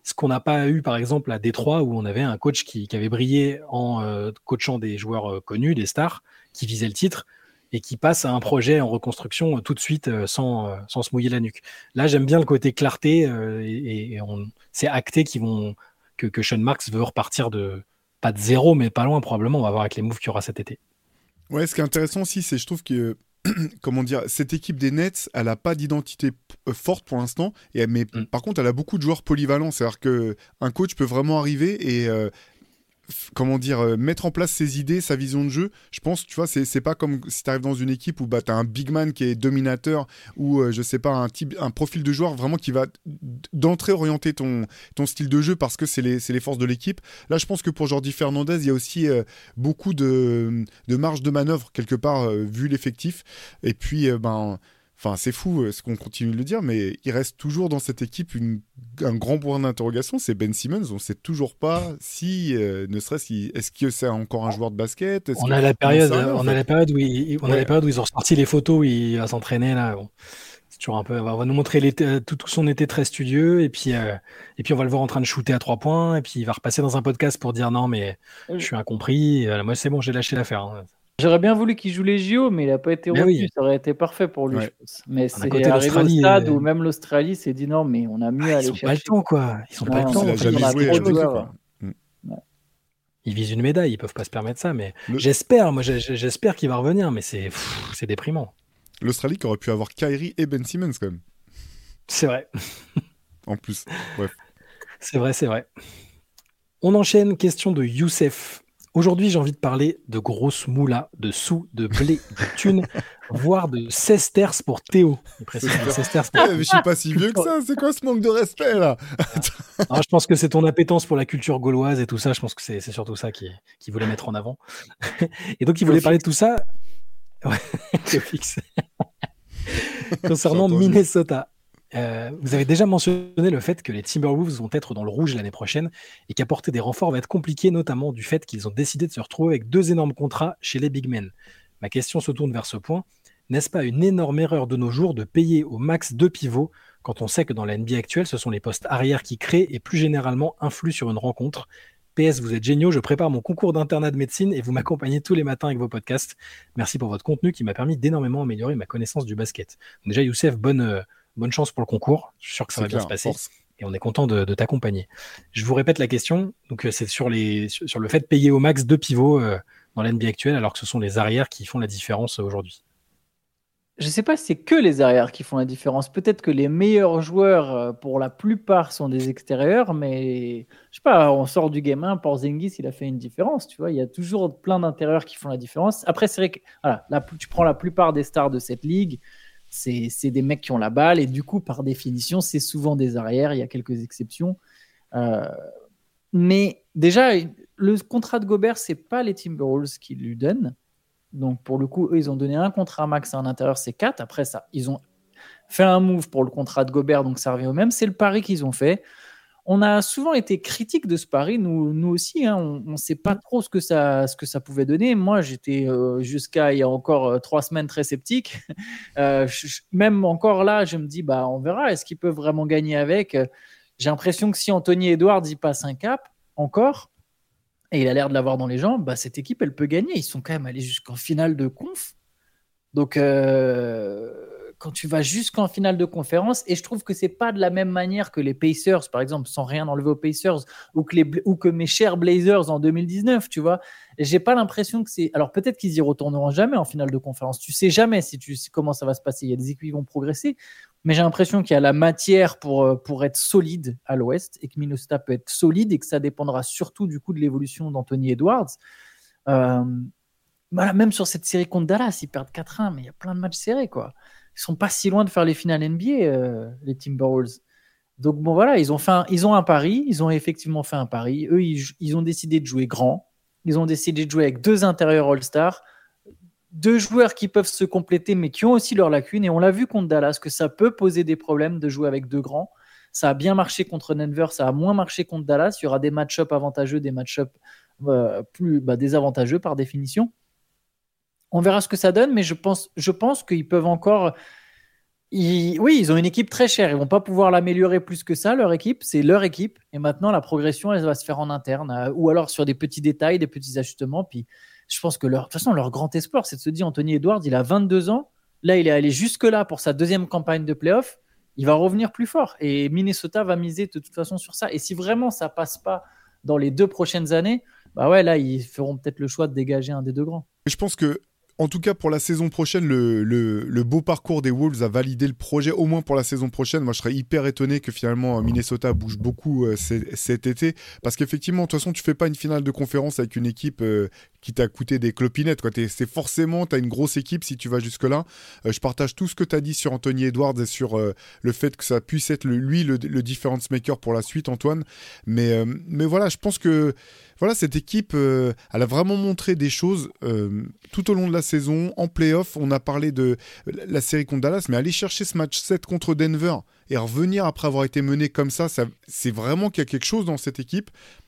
ce qu'on n'a pas eu par exemple à Détroit où on avait un coach qui, qui avait brillé en euh, coachant des joueurs euh, connus, des stars, qui visaient le titre et qui passe à un projet en reconstruction euh, tout de suite euh, sans, euh, sans se mouiller la nuque. Là, j'aime bien le côté clarté euh, et, et on, c'est acté qu'ils vont, que, que Sean Marks veut repartir de, pas de zéro, mais pas loin probablement. On va voir avec les moves qu'il y aura cet été. Ouais, ce qui est intéressant aussi, c'est je trouve que comment dire, cette équipe des Nets, elle a pas d'identité p- forte pour l'instant, et mais Mm. par contre, elle a beaucoup de joueurs polyvalents. C'est-à-dire que un coach peut vraiment arriver et euh, f- comment dire, euh, mettre en place ses idées, sa vision de jeu. Je pense, tu vois, c'est c'est pas comme si tu arrives dans une équipe où bah t'as un big man qui est dominateur ou euh, je sais pas un type, un profil de joueur vraiment qui va d- d'entrée orienter ton ton style de jeu parce que c'est les c'est les forces de l'équipe. Là, je pense que pour Jordi Fernandez, il y a aussi euh, beaucoup de de marge de manœuvre quelque part euh, vu l'effectif. Et puis euh, ben enfin, c'est fou euh, ce qu'on continue de le dire, mais il reste toujours dans cette équipe une, un grand point d'interrogation, c'est Ben Simmons. On ne sait toujours pas si, euh, ne serait-ce qu'il- est-ce que c'est encore un joueur de basket. Est-ce On que, a la on n'en période, sait rien, en on a fait. la période où ils, on a Ouais. la période où ils ont ressorti les photos où il va s'entraîner là. Bon, c'est toujours un peu. On va nous montrer l'été- euh, tout, tout son été très studieux et puis euh, et puis on va le voir en train de shooter à trois points et puis il va repasser dans un podcast pour dire non mais je suis incompris. Et voilà, moi c'est bon, j'ai lâché l'affaire. Hein. J'aurais bien voulu qu'il joue les J O, mais il n'a pas été Mais retenu. oui, Ça aurait été parfait pour lui, je Ouais. pense. Mais d'un c'est côté arrivé au l'Australie, stade euh, où même l'Australie s'est dit non, mais on a mieux ah, à ils aller ont pas le chercher. temps quoi. Ils ont pas Non, le En non, temps. plus, il a En fait, jamais on a joué trop euh, de du tout, joueurs. quoi. Mm. Ouais. ils visent une médaille, ils peuvent pas se permettre ça. Mais Le- j'espère, moi j'ai- j'ai- j'espère qu'il va revenir. Mais c'est pff, c'est déprimant. L'Australie qui aurait pu avoir Kyrie et Ben Simmons, quand même, C'est vrai, en plus. Bref. c'est vrai, c'est vrai. On enchaîne, question de Youssef. Aujourd'hui, j'ai envie de parler de grosses moulas, de sous, de blé, de thunes, voire de sesterces pour Théo. Il précise le sesterces pour Ouais, mais je suis pas si vieux que ça, c'est quoi ce manque de respect, là? Ah, je pense que c'est ton appétence pour la culture gauloise et tout ça. Je pense que c'est c'est surtout ça qu'il qui voulait mettre en avant. Et donc, il voulait parler de tout ça. Ouais, Théo fixe. Concernant J'ai entendu. Minnesota. Euh, vous avez déjà mentionné le fait que les Timberwolves vont être dans le rouge l'année prochaine et qu'apporter des renforts va être compliqué, notamment du fait qu'ils ont décidé de se retrouver avec deux énormes contrats chez les big men. Ma question se tourne vers ce point. N'est-ce pas une énorme erreur de nos jours de payer au max deux pivots quand on sait que dans la N B A actuelle, ce sont les postes arrière qui créent et plus généralement influent sur une rencontre? P S, vous êtes géniaux, je prépare mon concours d'internat de médecine et vous m'accompagnez tous les matins avec vos podcasts. Merci pour votre contenu qui m'a permis d'énormément améliorer ma connaissance du basket. Donc déjà, Youssef, bonne, euh, bonne chance pour le concours. Je suis sûr que ça C'est va bien clair, se passer. force. Et on est content de, de t'accompagner. Je vous répète la question. Donc, euh, c'est sur, les, sur, sur le fait de payer au max deux pivots euh, dans l'N B A actuelle, alors que ce sont les arrières qui font la différence euh, aujourd'hui. Je sais pas si c'est que les arrières qui font la différence. Peut-être que les meilleurs joueurs, euh, pour la plupart, sont des extérieurs, mais je sais pas, on sort du game un, Porzingis, il a fait une différence, tu vois. Il y a toujours plein d'intérieurs qui font la différence. Après, c'est vrai que voilà, la, tu prends la plupart des stars de cette ligue, c'est, c'est des mecs qui ont la balle, et du coup, par définition, c'est souvent des arrières. Il y a quelques exceptions. Euh, mais déjà, le contrat de Gobert, c'est pas les Timberwolves qui lui donnent. Donc, pour le coup, eux, ils ont donné un contrat max à un intérieur, c'est quatre. Après ça, ils ont fait un move pour le contrat de Gobert, donc ça revient au même. C'est le pari qu'ils ont fait. On a souvent été critiques de ce pari, nous, nous aussi. Hein, on ne sait pas trop ce que ça, ce que ça pouvait donner. Moi, j'étais euh, jusqu'à il y a encore euh, trois semaines très sceptique. Euh, je, même encore là, je me dis, bah, on verra. Est-ce qu'ils peuvent vraiment gagner avec? J'ai l'impression que si Anthony Edwards y passe un cap, encore, et il a l'air de l'avoir dans les jambes, bah, cette équipe, elle peut gagner. Ils sont quand même allés jusqu'en finale de conf. Donc, euh, quand tu vas jusqu'en finale de conférence, et je trouve que c'est pas de la même manière que les Pacers, par exemple, sans rien enlever aux Pacers, ou que, les, ou que mes chers Blazers en deux mille dix-neuf, tu vois. J'ai pas l'impression que c'est... Alors, peut-être qu'ils y retourneront jamais en finale de conférence. Tu sais jamais si tu sais comment ça va se passer. Il y a des équipes qui vont progresser. Mais j'ai l'impression qu'il y a la matière pour, pour être solide à l'Ouest et que Minnesota peut être solide et que ça dépendra surtout du coup de l'évolution d'Anthony Edwards. Euh, voilà, même sur cette série contre Dallas, ils perdent quatre un, mais il y a plein de matchs serrés, quoi. Ils sont pas si loin de faire les finales N B A, euh, les Timberwolves. Donc bon, voilà, ils ont, fait un, ils ont un pari, ils ont effectivement fait un pari. Eux, ils, ils ont décidé de jouer grand. Ils ont décidé de jouer avec deux intérieurs All-Star, deux joueurs qui peuvent se compléter, mais qui ont aussi leurs lacunes. Et on l'a vu contre Dallas, que ça peut poser des problèmes de jouer avec deux grands. Ça a bien marché contre Denver, ça a moins marché contre Dallas. Il y aura des match-ups avantageux, des match-ups euh, plus bah, désavantageux par définition. On verra ce que ça donne, mais je pense, je pense qu'ils peuvent encore... ils, oui, ils ont une équipe très chère. Ils vont pas pouvoir l'améliorer plus que ça, leur équipe. C'est leur équipe. Et maintenant, la progression, elle va se faire en interne. euh, ou alors sur des petits détails, des petits ajustements. Puis je pense que leur, de toute façon, leur grand espoir, c'est de se dire Anthony Edwards, il a vingt-deux ans. Là, il est allé jusque-là pour sa deuxième campagne de playoff. Il va revenir plus fort. Et Minnesota va miser de toute façon sur ça. Et si vraiment ça passe pas dans les deux prochaines années, bah ouais, là, ils feront peut-être le choix de dégager un des deux grands. Je pense que, en tout cas, pour la saison prochaine, le, le, le beau parcours des Wolves a validé le projet, au moins pour la saison prochaine. Moi, je serais hyper étonné que finalement Minnesota bouge beaucoup euh, c- cet été. Parce qu'effectivement, de toute façon, tu fais pas une finale de conférence avec une équipe euh, qui t'a coûté des clopinettes, quoi. T'es, c'est forcément, tu as une grosse équipe si tu vas jusque-là. Euh, je partage tout ce que tu as dit sur Anthony Edwards et sur euh, le fait que ça puisse être le, lui le, le difference maker pour la suite, Antoine. Mais, euh, mais voilà, je pense que voilà, cette équipe, euh, elle a vraiment montré des choses euh, tout au long de la saison. En play-off, on a parlé de la série contre Dallas, mais aller chercher ce match sept contre Denver et revenir après avoir été mené comme ça, ça c'est vraiment qu'il y a quelque chose dans cette équipe.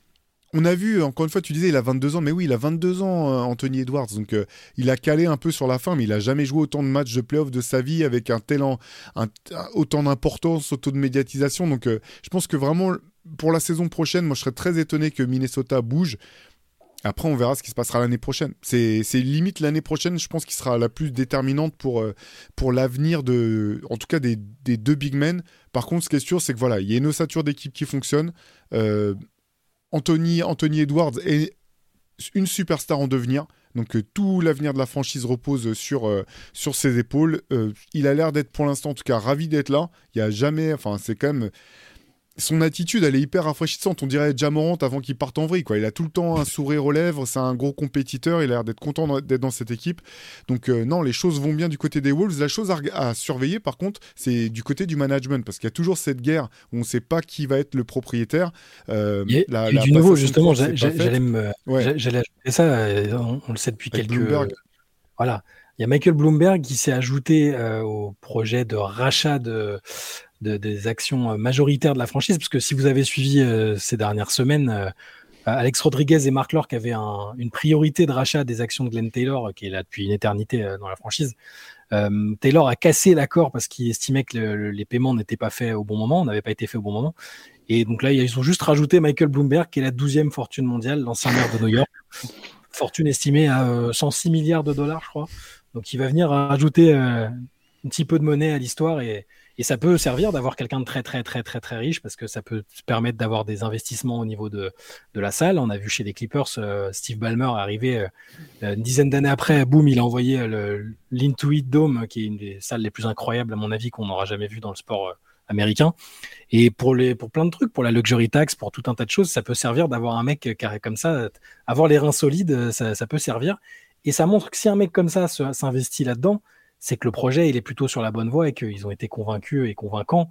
On a vu, encore une fois, tu disais, il a vingt-deux ans, mais oui, il a vingt-deux ans, euh, Anthony Edwards, donc euh, il a calé un peu sur la fin, mais il a jamais joué autant de matchs de play-off de sa vie avec un tel en, un, autant d'importance, autant de médiatisation, donc euh, je pense que vraiment, pour la saison prochaine, moi je serais très étonné que Minnesota bouge. Après, on verra ce qui se passera l'année prochaine. C'est, c'est limite l'année prochaine, je pense, qui sera la plus déterminante pour, euh, pour l'avenir, de, en tout cas des, des deux big men. Par contre, ce qui est sûr, c'est que voilà, il y a une ossature d'équipe qui fonctionne. Euh, Anthony, Anthony Edwards est une superstar en devenir. Donc euh, tout l'avenir de la franchise repose sur, euh, sur ses épaules. Euh, il a l'air d'être pour l'instant, en tout cas, ravi d'être là. Il y a jamais, enfin, c'est quand même. Son attitude, elle est hyper rafraîchissante. On dirait Ja Morant avant qu'il parte en vrille, quoi. Il a tout le temps un sourire aux lèvres. C'est un gros compétiteur. Il a l'air d'être content d'être dans cette équipe. Donc, euh, non, les choses vont bien du côté des Wolves. La chose à, à surveiller, par contre, c'est du côté du management. Parce qu'il y a toujours cette guerre où on ne sait pas qui va être le propriétaire. Euh, il y a, la, il y a la du nouveau, justement. J'a, j'allais, me, ouais. j'allais ajouter ça. On, on le sait depuis Avec quelques... Bloomberg. Voilà. Il y a Michael Bloomberg qui s'est ajouté euh, au projet de rachat de... De, des actions majoritaires de la franchise, parce que si vous avez suivi euh, ces dernières semaines, euh, Alex Rodriguez et Mark Lork avaient un, une priorité de rachat des actions de Glenn Taylor, qui est là depuis une éternité euh, dans la franchise. Euh, Taylor a cassé l'accord parce qu'il estimait que le, le, les paiements n'étaient pas faits au bon moment, n'avaient pas été faits au bon moment. Et donc là, ils ont juste rajouté Michael Bloomberg, qui est la douzième fortune mondiale, l'ancien maire de New York. Fortune estimée à euh, cent six milliards de dollars, je crois. Donc il va venir rajouter euh, un petit peu de monnaie à l'histoire, et Et ça peut servir d'avoir quelqu'un de très, très, très, très, très riche, parce que ça peut permettre d'avoir des investissements au niveau de, de la salle. On a vu chez les Clippers, euh, Steve Ballmer arriver euh, une dizaine d'années après. Boum, il a envoyé le, l'Intuit Dome, qui est une des salles les plus incroyables, à mon avis, qu'on n'aura jamais vu dans le sport euh, américain. Et pour, les, pour plein de trucs, pour la luxury tax, pour tout un tas de choses, ça peut servir d'avoir un mec carré comme ça. Avoir les reins solides, ça, ça peut servir. Et ça montre que si un mec comme ça s'investit là-dedans, c'est que le projet, il est plutôt sur la bonne voie et qu'ils ont été convaincus et convaincants.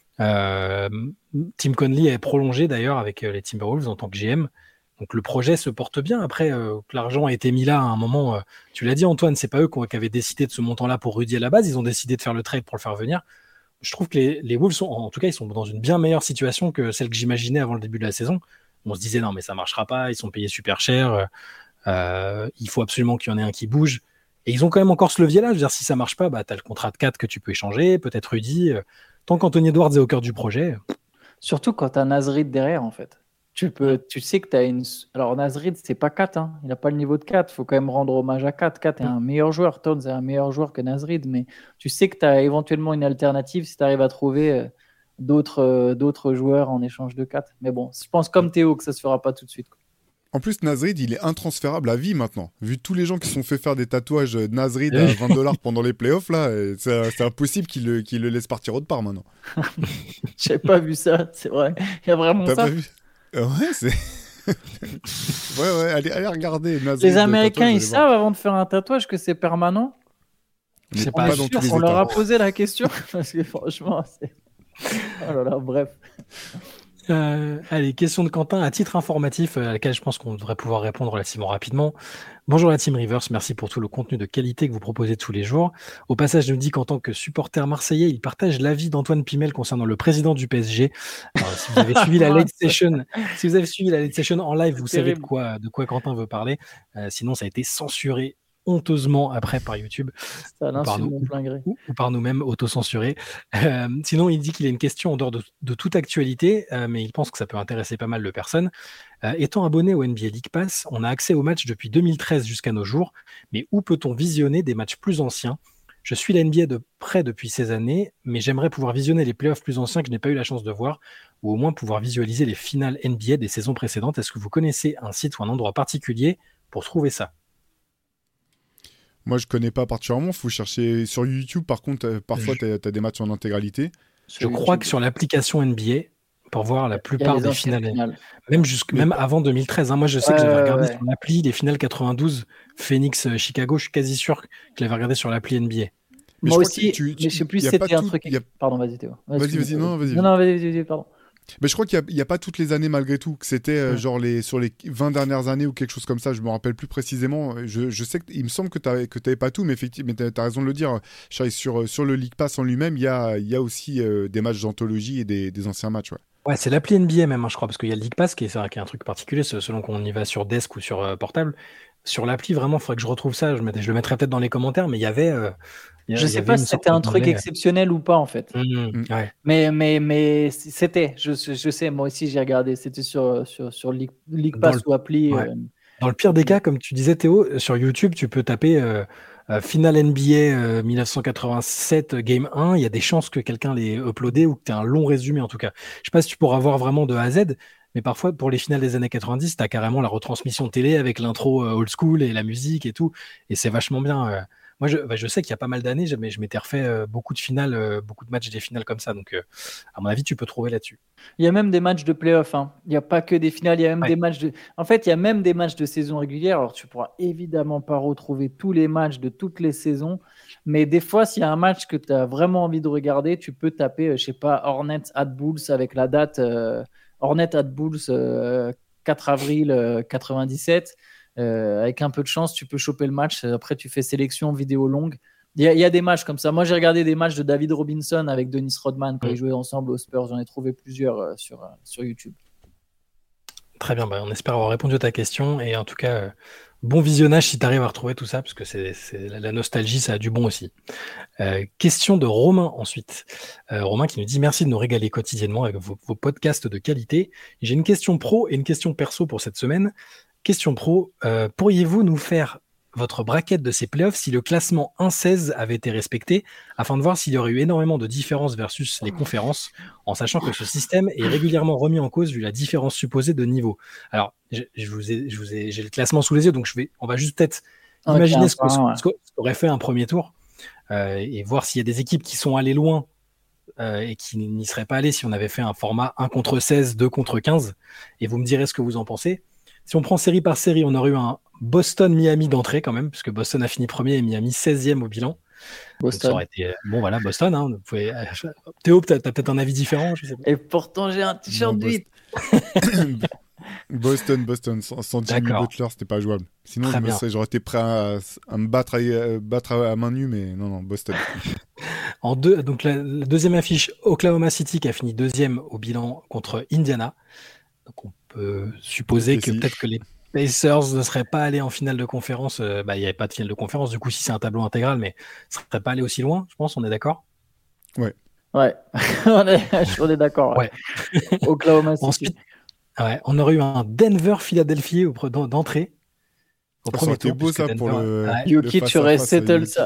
Euh, Tim Connelly est prolongé d'ailleurs avec les Timberwolves en tant que G M. Donc le projet se porte bien. Après, euh, que l'argent a été mis là à un moment, euh, tu l'as dit Antoine, c'est pas eux qui avaient décidé de ce montant-là pour Rudy à la base. Ils ont décidé de faire le trade pour le faire venir. Je trouve que les, les Wolves sont, en tout cas, ils sont dans une bien meilleure situation que celle que j'imaginais avant le début de la saison. On se disait non mais ça marchera pas, ils sont payés super cher, euh, il faut absolument qu'il y en ait un qui bouge. Et ils ont quand même encore ce levier-là. Je veux dire, si ça marche pas, bah, tu as le contrat de quatre que tu peux échanger, peut-être Rudy. Tant qu'Anthony Edwards est au cœur du projet. Surtout quand tu as Nasrid derrière, en fait. Tu, peux, tu sais que tu as une. Alors, Nasrid, c'est pas quatre. Hein. Il n'a pas le niveau de quatre. Il faut quand même rendre hommage à quatre. quatre est un meilleur joueur. Towns est un meilleur joueur que Nasrid. Mais tu sais que tu as éventuellement une alternative si tu arrives à trouver d'autres, d'autres joueurs en échange de quatre. Mais bon, je pense comme Théo que ça se fera pas tout de suite, quoi. En plus, Nasrid, il est intransférable à vie maintenant. Vu tous les gens qui se sont fait faire des tatouages Nasrid à vingt dollars pendant les playoffs, là, c'est, c'est impossible qu'il le, qu'il le laisse partir autre part maintenant. J'ai pas vu ça, c'est vrai. Il y a vraiment T'as ça. Pas vu ouais, c'est. ouais, ouais, allez, allez regarder Nasrid. Les Américains, ils savent avant de faire un tatouage que c'est permanent. C'est pas, pas dans tous les On états. Leur a posé la question parce que franchement, c'est. Oh là là, bref. Euh, allez, question de Quentin à titre informatif, à laquelle je pense qu'on devrait pouvoir répondre relativement rapidement. Bonjour la Team Rivers, merci pour tout le contenu de qualité que vous proposez tous les jours. Au passage, je me dis qu'en tant que supporter marseillais, il partage l'avis d'Antoine Pimel concernant le président du P S G. Alors, si vous avez suivi la late session, si vous avez suivi la late session en live, vous savez de quoi, de quoi Quentin veut parler. Euh, sinon, ça a été censuré honteusement après par YouTube C'est un ou par, insulte nous, mon plein gré. ou, ou par nous-mêmes autocensurés. Euh, sinon, il dit qu'il a une question en dehors de, de toute actualité, euh, mais il pense que ça peut intéresser pas mal de personnes. Euh, étant abonné au N B A League Pass, on a accès aux matchs depuis deux mille treize jusqu'à nos jours, mais où peut-on visionner des matchs plus anciens ? Je suis la N B A de près depuis ces années, mais j'aimerais pouvoir visionner les playoffs plus anciens que je n'ai pas eu la chance de voir, ou au moins pouvoir visualiser les finales N B A des saisons précédentes. Est-ce que vous connaissez un site ou un endroit particulier pour trouver ça ? Moi, je connais pas particulièrement. Il faut chercher sur YouTube. Par contre, euh, parfois, tu as des matchs en intégralité. Je crois que sur l'application N B A, pour voir la plupart des finales, finales. même, jusqu', même avant deux mille treize. Hein. Moi, je sais ouais, que j'avais regardé ouais. sur l'appli les finales quatre-vingt-douze, Phoenix-Chicago. Je suis quasi sûr que je l'avais regardé sur l'appli N B A. Mais Moi aussi, tu, tu, mais je sais plus si c'était un tout, truc... A... Pardon, vas-y Théo. Vas-y, vas-y, non, vas-y. Non, non, vas-y, vas-y, pardon. Mais je crois qu'il n'y a, a pas toutes les années malgré tout, que c'était euh, ouais. genre les, sur les vingt dernières années ou quelque chose comme ça, je me rappelle plus précisément. Je, je sais qu'il me semble que tu n'avais pas tout, mais effectivement, tu as raison de le dire. Sur, sur le League Pass en lui-même, il y a, y a aussi euh, des matchs d'anthologie et des, des anciens matchs. Ouais, ouais c'est l'appli N B A même, hein, je crois, parce qu'il y a le League Pass qui est, vrai, qui est un truc particulier selon qu'on y va sur desk ou sur euh, portable. Sur l'appli, vraiment, il faudrait que je retrouve ça. Je, je le mettrai peut-être dans les commentaires, mais il y avait. Euh, y a, je sais pas si c'était un truc exceptionnel ou pas en fait. Mmh, ouais. Mais mais mais c'était. Je, je sais, moi aussi j'ai regardé. C'était sur sur sur League, League Pass le, ou appli. Ouais. Euh... Dans le pire des cas, comme tu disais Théo, sur YouTube, tu peux taper euh, euh, Finale N B A euh, mille neuf cent quatre-vingt-sept Game un. Il y a des chances que quelqu'un l'ait uploadé ou que tu aies un long résumé en tout cas. Je sais pas si tu pourras voir vraiment de A à Z. Mais parfois, pour les finales des années quatre-vingt-dix, tu as carrément la retransmission télé avec l'intro euh, old school et la musique et tout. Et c'est vachement bien. Euh. Moi, je, bah, je sais qu'il y a pas mal d'années, je, je m'étais refait euh, beaucoup de finales, euh, beaucoup de matchs des finales comme ça. Donc, euh, à mon avis, tu peux trouver là-dessus. Il y a même des matchs de play-off. Hein. Il n'y a pas que des finales, il y a même ouais. des matchs de... En fait, il y a même des matchs de saison régulière. Alors, tu ne pourras évidemment pas retrouver tous les matchs de toutes les saisons. Mais des fois, s'il y a un match que tu as vraiment envie de regarder, tu peux taper, euh, je ne sais pas, Hornets at Bulls avec la date... Euh... Hornets at Bulls, euh, quatre avril euh, quatre-vingt-dix-sept. Euh, avec un peu de chance, tu peux choper le match. Après, tu fais sélection, vidéo longue. Il y, y a des matchs comme ça. Moi, j'ai regardé des matchs de David Robinson avec Dennis Rodman quand mmh. ils jouaient ensemble aux Spurs. J'en ai trouvé plusieurs euh, sur, euh, sur YouTube. Très bien. Bah, on espère avoir répondu à ta question. Et en tout cas, euh, bon visionnage si tu arrives à retrouver tout ça, parce que c'est, c'est la nostalgie, ça a du bon aussi. Euh, question de Romain ensuite. Euh, Romain qui nous dit merci de nous régaler quotidiennement avec vos, vos podcasts de qualité. J'ai une question pro et une question perso pour cette semaine. Question pro, euh, pourriez-vous nous faire votre bracket de ces playoffs si le classement un seize avait été respecté afin de voir s'il y aurait eu énormément de différences versus les conférences, en sachant que ce système est régulièrement remis en cause vu la différence supposée de niveau. Alors, je, je vous ai, je vous ai, j'ai le classement sous les yeux, donc je vais, on va juste peut-être okay, imaginer ce, que, ouais. ce qu'aurait fait un premier tour. Euh, et voir s'il y a des équipes qui sont allées loin euh, et qui n'y seraient pas allées si on avait fait un format un contre seize, deux contre quinze. Et vous me direz ce que vous en pensez. Si on prend série par série, on aurait eu un Boston-Miami d'entrée quand même, puisque Boston a fini premier et Miami seizième au bilan. Boston. Donc ça aurait été... Bon voilà, Boston. Hein, vous pouvez... Théo, tu as peut-être un avis différent, je sais pas. Et pourtant, j'ai un t-shirt de huit. Boston, Boston, sans, sans Jimmy Butler, c'était pas jouable. Sinon, je me serais, j'aurais été prêt à, à me battre à, à, battre à main nue, mais non, non, Boston. En deux, donc la, la deuxième affiche, Oklahoma City qui a fini deuxième au bilan contre Indiana. Donc on peut supposer que si. peut-être que les Pacers ne seraient pas allés en finale de conférence. Euh, bah, il n'y avait pas de finale de conférence, du coup, si c'est un tableau intégral, mais ne seraient pas allés aussi loin, je pense, on est d'accord ? Ouais. Ouais, on, est, on est d'accord. Ouais. ouais. Oklahoma City. Ensuite, ouais, on aurait eu un Denver-Philadelphie d'entrée. Au oh, premier tour. beau ça Denver, pour le. Ouais. Yuki, tu aurais settle ça.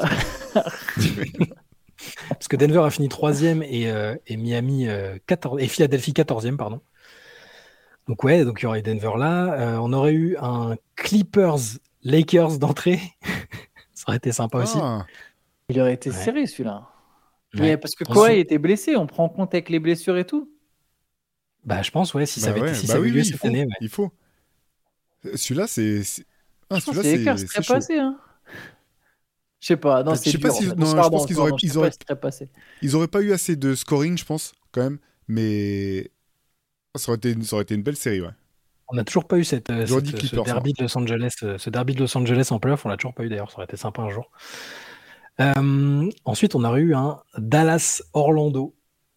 Parce que Denver a fini troisième et, euh, et Miami euh, quatorze et Philadelphie quatorzième, pardon. Donc ouais, donc il y aurait Denver là. Euh, on aurait eu un Clippers-Lakers d'entrée. Ça aurait été sympa ah. aussi. Il aurait été ouais. serré celui-là. Ouais. Mais parce que Kawhi était blessé, on prend en compte avec les blessures et tout. Bah je pense ouais, si ça bah avait ouais. été si bah ça avait oui, lieu oui, cette faut, année. Ouais. Il faut. Celui-là c'est. c'est... Ah, celui-là c'est. Lakers serait passé hein. Je sais pas, non, c'est je sais dur. Pas si, non, je pense qu'ils auraient, ils auraient, ils auraient pas eu assez de scoring, je pense, quand même, mais ça aurait été, une, ça aurait été une belle série, ouais. On n'a toujours pas eu cette, cette, ce, derby de Los Angeles, ce derby de Los Angeles en playoff, on l'a toujours pas eu d'ailleurs, ça aurait été sympa un jour. Euh, ensuite, on aurait eu un Dallas-Orlando.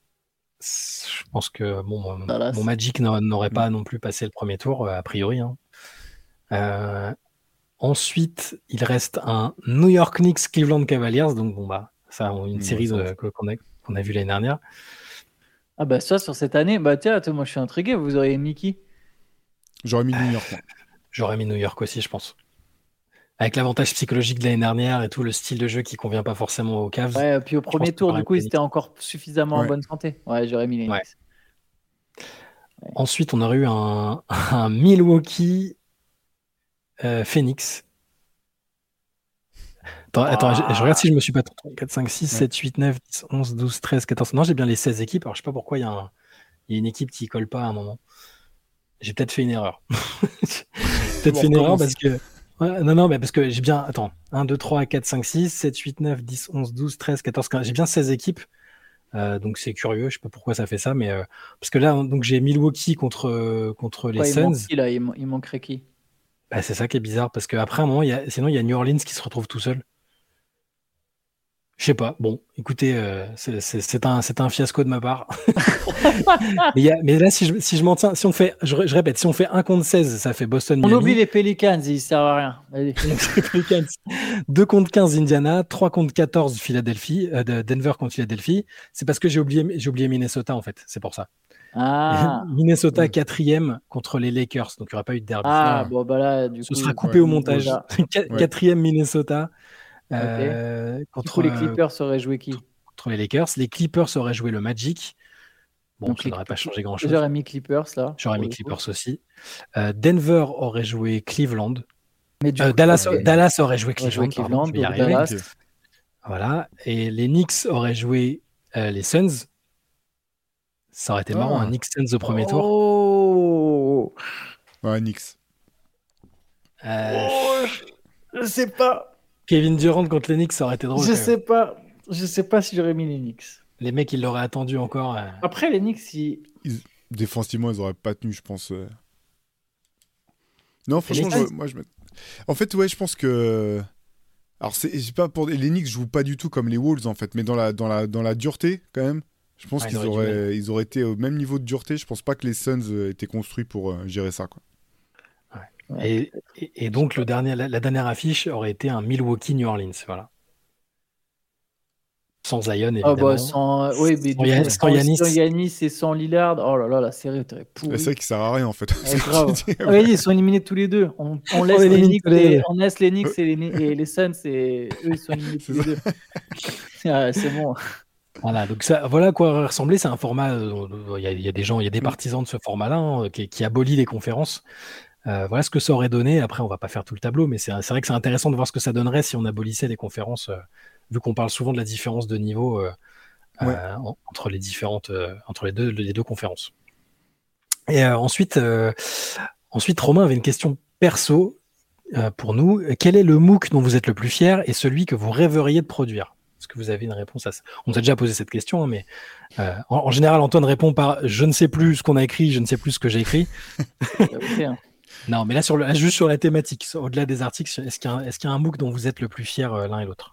Je pense que bon, mon, mon Magic n'aurait pas non plus passé le premier tour, a priori. Hein. Euh, Ensuite, il reste un New York Knicks Cleveland Cavaliers. Donc, bon, bah, ça, une Mmh, série ça, de, qu'on a, qu'on a vu l'année dernière. Ah bah ça, sur cette année, bah tiens, attends, moi je suis intrigué, vous auriez mis qui? J'aurais mis New York, moi. J'aurais mis New York aussi, je pense. Avec l'avantage psychologique de l'année dernière et tout le style de jeu qui convient pas forcément aux Cavs. Ouais, puis au premier tour, du coup, ils étaient encore suffisamment en Ouais. bonne santé. Ouais, j'aurais mis les Knicks. Ouais. Ouais. Ensuite, on aurait eu un, un Milwaukee euh, Phoenix. Attends, Ah. attends je, je regarde si je me suis pas trompé. quatre, cinq, six, Ouais. sept, huit, neuf, dix, onze, douze, treize, quatorze. Non, j'ai bien les seize équipes. Alors, je sais pas pourquoi il y, un, il y a une équipe qui colle pas à un moment. J'ai peut-être fait une erreur. peut-être Bon, fait une erreur recommence. parce que. Ouais, non, non, mais parce que j'ai bien. Attends. un, deux, trois, quatre, cinq, six, sept, huit, neuf, dix, onze, douze, treize, quatorze, quinze. J'ai bien seize équipes. Euh, donc c'est curieux. Je sais pas pourquoi ça fait ça. Mais euh, parce que là, donc j'ai Milwaukee contre, contre les Quoi, il Suns. manque qui, là il, il manquerait qui? Bah, c'est ça qui est bizarre. Parce qu'après, à un moment, il y a, sinon, il y a New Orleans qui se retrouve tout seul. Je sais pas. Bon, écoutez, euh, c'est, c'est, c'est, un, c'est un fiasco de ma part. mais, y a, mais là, si je, si je m'en tiens, si on fait, je, je répète, si on fait un contre seize, ça fait Boston-Miami. On oublie les Pelicans, ils servent à rien. Allez. deux contre quinze, Indiana. trois contre quatorze, Philadelphie. Euh, de Denver contre Philadelphie. C'est parce que j'ai oublié, j'ai oublié Minnesota, en fait. C'est pour ça. Ah, Minnesota, Ouais. quatrième contre les Lakers. Donc, il n'y aura pas eu de derby. ah Ah. bon, bah là, du Ce coup. sera coupé ouais. au montage. Déjà. Qu- Ouais. Quatrième Minnesota. Ok. Euh, Du contre, coup, les euh, Clippers auraient joué qui? contre les Lakers. Les Clippers auraient joué le Magic. Bon, Donc, ça les n'aurait pas Clippers. changé grand-chose. J'aurais mis Clippers là. J'aurais pour mis le coup. Clippers aussi. Euh, Denver aurait joué Cleveland. Mais du Euh, coup, Dallas, ok. Dallas aurait joué On va jouer Cleveland, pardon, Cleveland, je vais y donc arriver. Dallas. Ok. Voilà. Et les Knicks auraient joué euh, les Suns. Ça aurait été marrant, Ah. un Knicks Suns au premier tour. Oh, Ouais, Knicks. Euh, oh, je sais pas. Kevin Durant contre les Knicks, ça aurait été drôle. Je quand même. sais pas. Je sais pas si j'aurais mis les Knicks. Les mecs, ils l'auraient attendu encore. euh. Après, les Knicks, ils... Ils- Défensivement, ils auraient pas tenu, je pense. euh. Non, franchement, les Suns je- moi, je me... En fait, ouais, je pense que. Alors, c'est c'est pas pour les Knicks jouent pas du tout comme les Wolves en fait, mais dans la dans la dans la dureté quand même. Je pense Ah, ils qu'ils auraient du auraient ils auraient été au même niveau de dureté. Je pense pas que les Suns euh, étaient construits pour euh, gérer ça quoi. Ouais. Et, et, et donc, le dernier, la, la dernière affiche aurait été un Milwaukee-New Orleans. Voilà. Sans Zion, Ah évidemment. bah sans... Oui, mais Sans du Ya- coup, sans sans, Yanis. sans Yanis et sans Lillard, oh là là, la série était Et pourrie. C'est vrai qu'il sert à rien en fait. Ouais, grave. C'est- Ah, vas-y, ils sont éliminés tous les deux. On, on laisse, les élimine Knicks tous les et, deux. on laisse les Knicks et les, Ni- et les Suns, et eux, ils sont éliminés tous les deux. Ah, c'est bon. Voilà, donc ça, voilà à quoi ressembler. C'est un format. euh, Il y, a, il y a des gens, il y a des Mm. partisans de ce format-là hein, qui, qui abolit les conférences. Euh, voilà ce que ça aurait donné. Après, on va pas faire tout le tableau, mais c'est c'est vrai que c'est intéressant de voir ce que ça donnerait si on abolissait les conférences, euh, vu qu'on parle souvent de la différence de niveau euh, Ouais. euh, en- entre les différentes, euh, entre les deux, les deux conférences. Et euh, ensuite, euh, ensuite, Romain avait une question perso euh, pour nous. Quel est le MOOC dont vous êtes le plus fier et celui que vous rêveriez de produire? Est-ce que vous avez une réponse à ça? On nous a déjà posé cette question, hein, mais euh, en, en général, Antoine répond par je ne sais plus ce qu'on a écrit, je ne sais plus ce que j'ai écrit. Ok, hein. Non, mais là, sur le, là, juste sur la thématique, au-delà des articles, est-ce qu'il y a un, est-ce qu'il y a un MOOC dont vous êtes le plus fier euh, l'un et l'autre?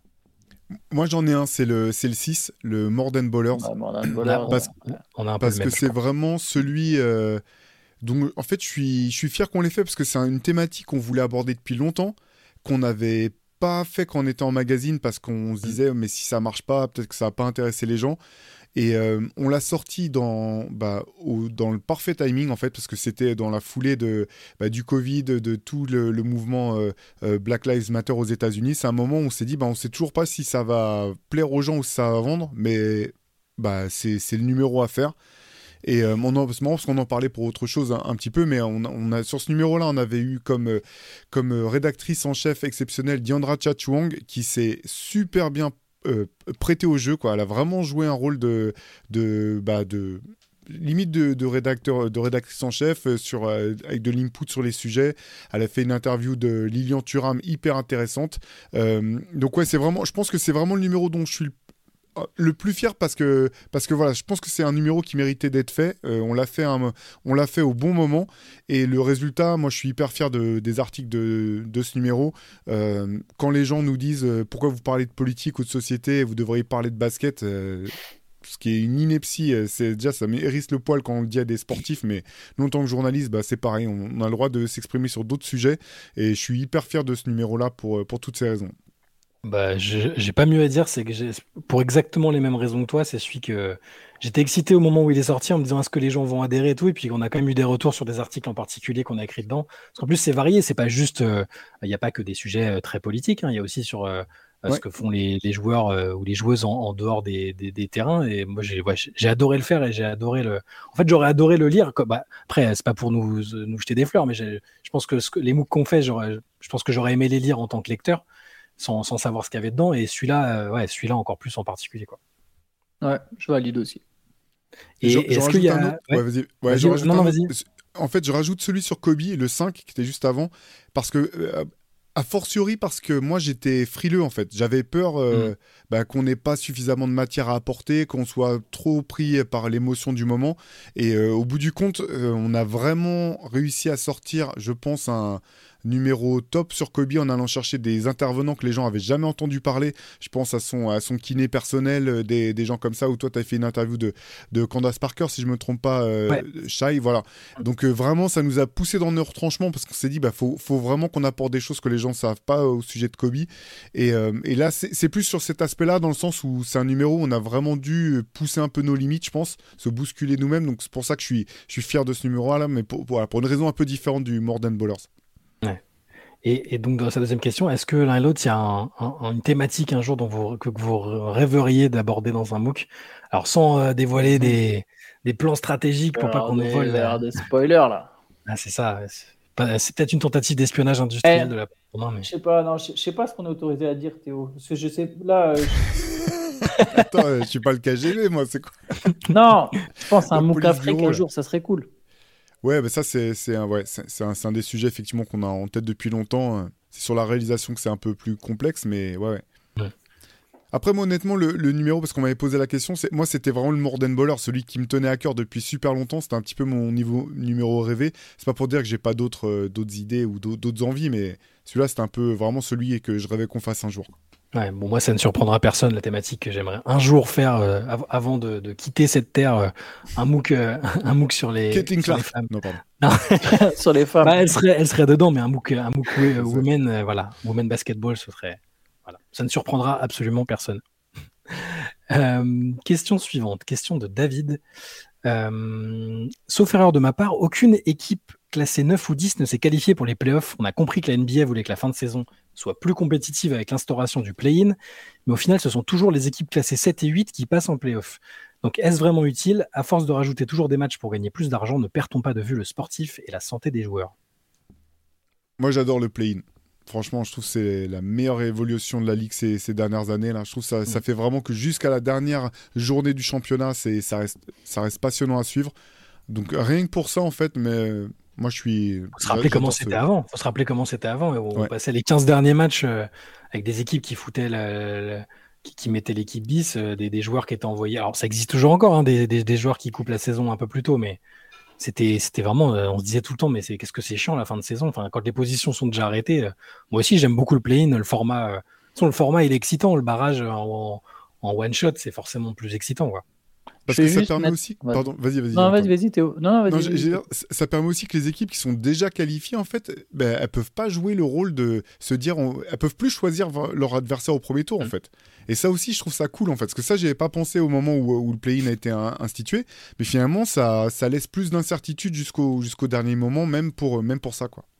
Moi j'en ai un, c'est le c'est le six, le More Than Ballers. Ouais, Mordan Ballers, Là, on, Parce- on a un peu Parce le que même. je c'est crois. vraiment celui euh, dont, en fait, je suis, je suis fier qu'on l'ait fait parce que c'est une thématique qu'on voulait aborder depuis longtemps, qu'on n'avait pas fait quand on était en magazine parce qu'on se disait, mais si ça marche pas, peut-être que ça va pas intéresser les gens. Et euh, on l'a sorti dans, bah, au- dans le parfait timing, en fait, parce que c'était dans la foulée de, bah, du Covid, de tout le, le mouvement euh, euh, Black Lives Matter aux États-Unis. C'est un moment où on s'est dit, bah, on sait toujours pas si ça va plaire aux gens ou si ça va vendre, mais bah, c'est c'est le numéro à faire. Et euh, on en, c'est marrant parce qu'on en parlait pour autre chose un, un petit peu, mais on, on a, sur ce numéro-là, on avait eu comme, euh, comme euh, rédactrice en chef exceptionnelle Diandra Chachuang, qui s'est super bien euh, prêtée au jeu, quoi. Elle a vraiment joué un rôle de, de, bah, de limite de, de rédacteur, de rédactrice en chef euh, sur, euh, avec de l'input sur les sujets. Elle a fait une interview de Lilian Thuram hyper intéressante. Euh, donc ouais, c'est vraiment, je pense que c'est vraiment le numéro dont je suis le le plus fier parce que parce que voilà, je pense que c'est un numéro qui méritait d'être fait. Euh, on l'a fait un, on l'a fait au bon moment et le résultat, moi je suis hyper fier de, des articles de, de ce numéro. Euh, quand les gens nous disent euh, pourquoi vous parlez de politique ou de société, vous devriez parler de basket. Euh, ce qui est une ineptie. C'est, déjà, ça m'hérisse le poil quand on le dit à des sportifs, mais nous, en tant que journaliste, bah, c'est pareil. On, on a le droit de s'exprimer sur d'autres sujets. Et je suis hyper fier de ce numéro-là pour, pour toutes ces raisons. Bah, je- j'ai pas mieux à dire, c'est que j'ai, pour exactement les mêmes raisons que toi, c'est celui que j'étais excité au moment où il est sorti en me disant est-ce que les gens vont adhérer et tout, et puis on a quand même eu des retours sur des articles en particulier qu'on a écrits dedans. Parce qu'en plus, c'est varié, c'est pas juste, euh, il n'y a pas que des sujets euh, très politiques, hein, il y a aussi sur euh, euh, ce Ouais. que font les, les joueurs euh, ou les joueuses en, en dehors des, des- des terrains, et moi j'ai ouais, j'ai j'ai adoré le faire et j'ai adoré le. En fait, j'aurais adoré le lire. Comme, bah, après, c'est pas pour nous, nous jeter des fleurs, mais j'ai- je pense que, ce que les MOOC qu'on fait, j'aurais, je pense que j'aurais aimé les lire en tant que lecteur sans, sans savoir ce qu'il y avait dedans. Et celui-là, euh, ouais, celui-là encore plus en particulier, quoi. Ouais, je valide aussi. Et, J'en, et j'en est-ce qu'il y rajoute un a. autre. Ouais, Ouais, vas-y. Ouais, vas-y, j'en rajoute non, un non, autre. vas-y. En fait, je rajoute celui sur Kobe, le cinq, qui était juste avant, parce que, euh, a fortiori, parce que moi, j'étais frileux, en fait. J'avais peur euh, Mm. bah, qu'on n'ait pas suffisamment de matière à apporter, qu'on soit trop pris par l'émotion du moment. Et euh, au bout du compte, euh, on a vraiment réussi à sortir, je pense, un numéro top sur Kobe en allant chercher des intervenants que les gens avaient jamais entendu parler. Je pense à son, à son kiné personnel, euh, des, des gens comme ça, où toi, tu as fait une interview de, de Candace Parker, si je me trompe pas, euh, Ouais. Shai, voilà. Donc euh, vraiment, ça nous a poussé dans nos retranchements parce qu'on s'est dit, bah faut, faut vraiment qu'on apporte des choses que les gens savent pas au sujet de Kobe. Et, euh, et là, c'est, c'est plus sur cet aspect-là, dans le sens où c'est un numéro où on a vraiment dû pousser un peu nos limites, je pense, se bousculer nous-mêmes. Donc c'est pour ça que je suis, je suis fier de ce numéro-là, mais pour, pour, pour une raison un peu différente du More Than Ballers. Ouais. Et, et donc, dans sa deuxième question, est-ce que l'un et l'autre, il y a un- un- une thématique un jour dont vous, que vous rêveriez d'aborder dans un MOOC? Alors, sans euh, dévoiler des, des plans stratégiques pour pas Alors, qu'on nous des, vole la. alors des spoilers là. Ah, c'est ça. ouais. C'est pas- c'est peut-être une tentative d'espionnage Eh, industriel de la part de Romain, mais. je sais pas, non, je je sais pas ce qu'on est autorisé à dire, Théo. Parce que je sais, là, euh, je- Attends, euh, je suis pas le K G B, moi, c'est quoi? non, je pense à un La MOOC police Afrique bureau, un là. jour, ça serait cool. Ouais, bah ça, c'est, c'est, un, ouais, c'est, c'est un, c'est un des sujets, effectivement, qu'on a en tête depuis longtemps. euh. C'est sur la réalisation que c'est un peu plus complexe, mais ouais, ouais. Ouais. Après, moi, honnêtement, le, le numéro, parce qu'on m'avait posé la question, c'est, moi, c'était vraiment le More Than Baller, celui qui me tenait à cœur depuis super longtemps. C'était un petit peu mon niveau, numéro rêvé. C'est pas pour dire que j'ai pas d'autres, euh, d'autres idées ou d'autres, d'autres envies, mais celui-là, c'était un peu vraiment celui que je rêvais qu'on fasse un jour. Ouais, bon, moi, ça ne surprendra personne, la thématique que j'aimerais un jour faire euh, av- avant de, de quitter cette terre, euh, un MOOC, euh, un MOOC sur les, Caitlin sur les Clark. femmes. Non, pardon. Non. Sur les femmes. Bah, elle serait, elle serait dedans, mais un MOOC, un MOOC C'est ça. women, euh, voilà, women basketball, ce serait, voilà, ça ne surprendra absolument personne. Euh, question suivante, question de David. Euh, sauf erreur de ma part, aucune équipe classée neuf ou dix ne s'est qualifiée pour les playoffs. On a compris que la N B A voulait que la fin de saison soit plus compétitive avec l'instauration du play-in, mais au final, ce sont toujours les équipes classées sept et huit qui passent en playoffs. Donc, est-ce vraiment utile? À force de rajouter toujours des matchs pour gagner plus d'argent, ne perd-on pas de vue le sportif et la santé des joueurs? Moi, j'adore le play-in. Franchement, je trouve que c'est la meilleure évolution de la Ligue ces, ces dernières années. Là. Je trouve que ça, ça fait vraiment que jusqu'à la dernière journée du championnat, c'est, ça, reste, ça reste passionnant à suivre. Donc rien que pour ça, en fait, mais euh, moi, je suis... Faut se rappeler j'a- comment j'adore ce- c'était avant. Faut se rappeler comment c'était avant. On Ouais. passait les quinze derniers matchs euh, avec des équipes qui foutaient la- la- qui, qui mettaient l'équipe bis, euh, des, des joueurs qui étaient envoyés. Alors ça existe toujours encore, hein, des, des- des joueurs qui coupent la saison un peu plus tôt, mais c'était c'était vraiment. euh, on se disait tout le temps, mais c'est qu'est-ce que c'est chiant la fin de saison. Enfin, quand les positions sont déjà arrêtées. euh, moi aussi, j'aime beaucoup le play-in, le format. euh, de toute façon, le format il est excitant. Le barrage en, en one shot, c'est forcément plus excitant, quoi. Parce Je que vais ça juste permet mettre- aussi... Ouais. Pardon, vas-y, vas-y. Non, vas-y, Antoine. vas-y, Théo. Non, non, vas-y. Non, j'ai- vas-y. j'ai- ça ça permet aussi que les équipes qui sont déjà qualifiées, en fait, ben, elles peuvent pas jouer le rôle de se dire, on- elles peuvent plus choisir v- leur adversaire au premier tour, en Mm. fait. Et ça aussi, je trouve ça cool, en fait, parce que ça, j'y avais pas pensé au moment où, où le play-in a été un- institué, mais finalement, ça, ça laisse plus d'incertitude jusqu'au jusqu'au dernier moment, même pour, même pour ça, quoi.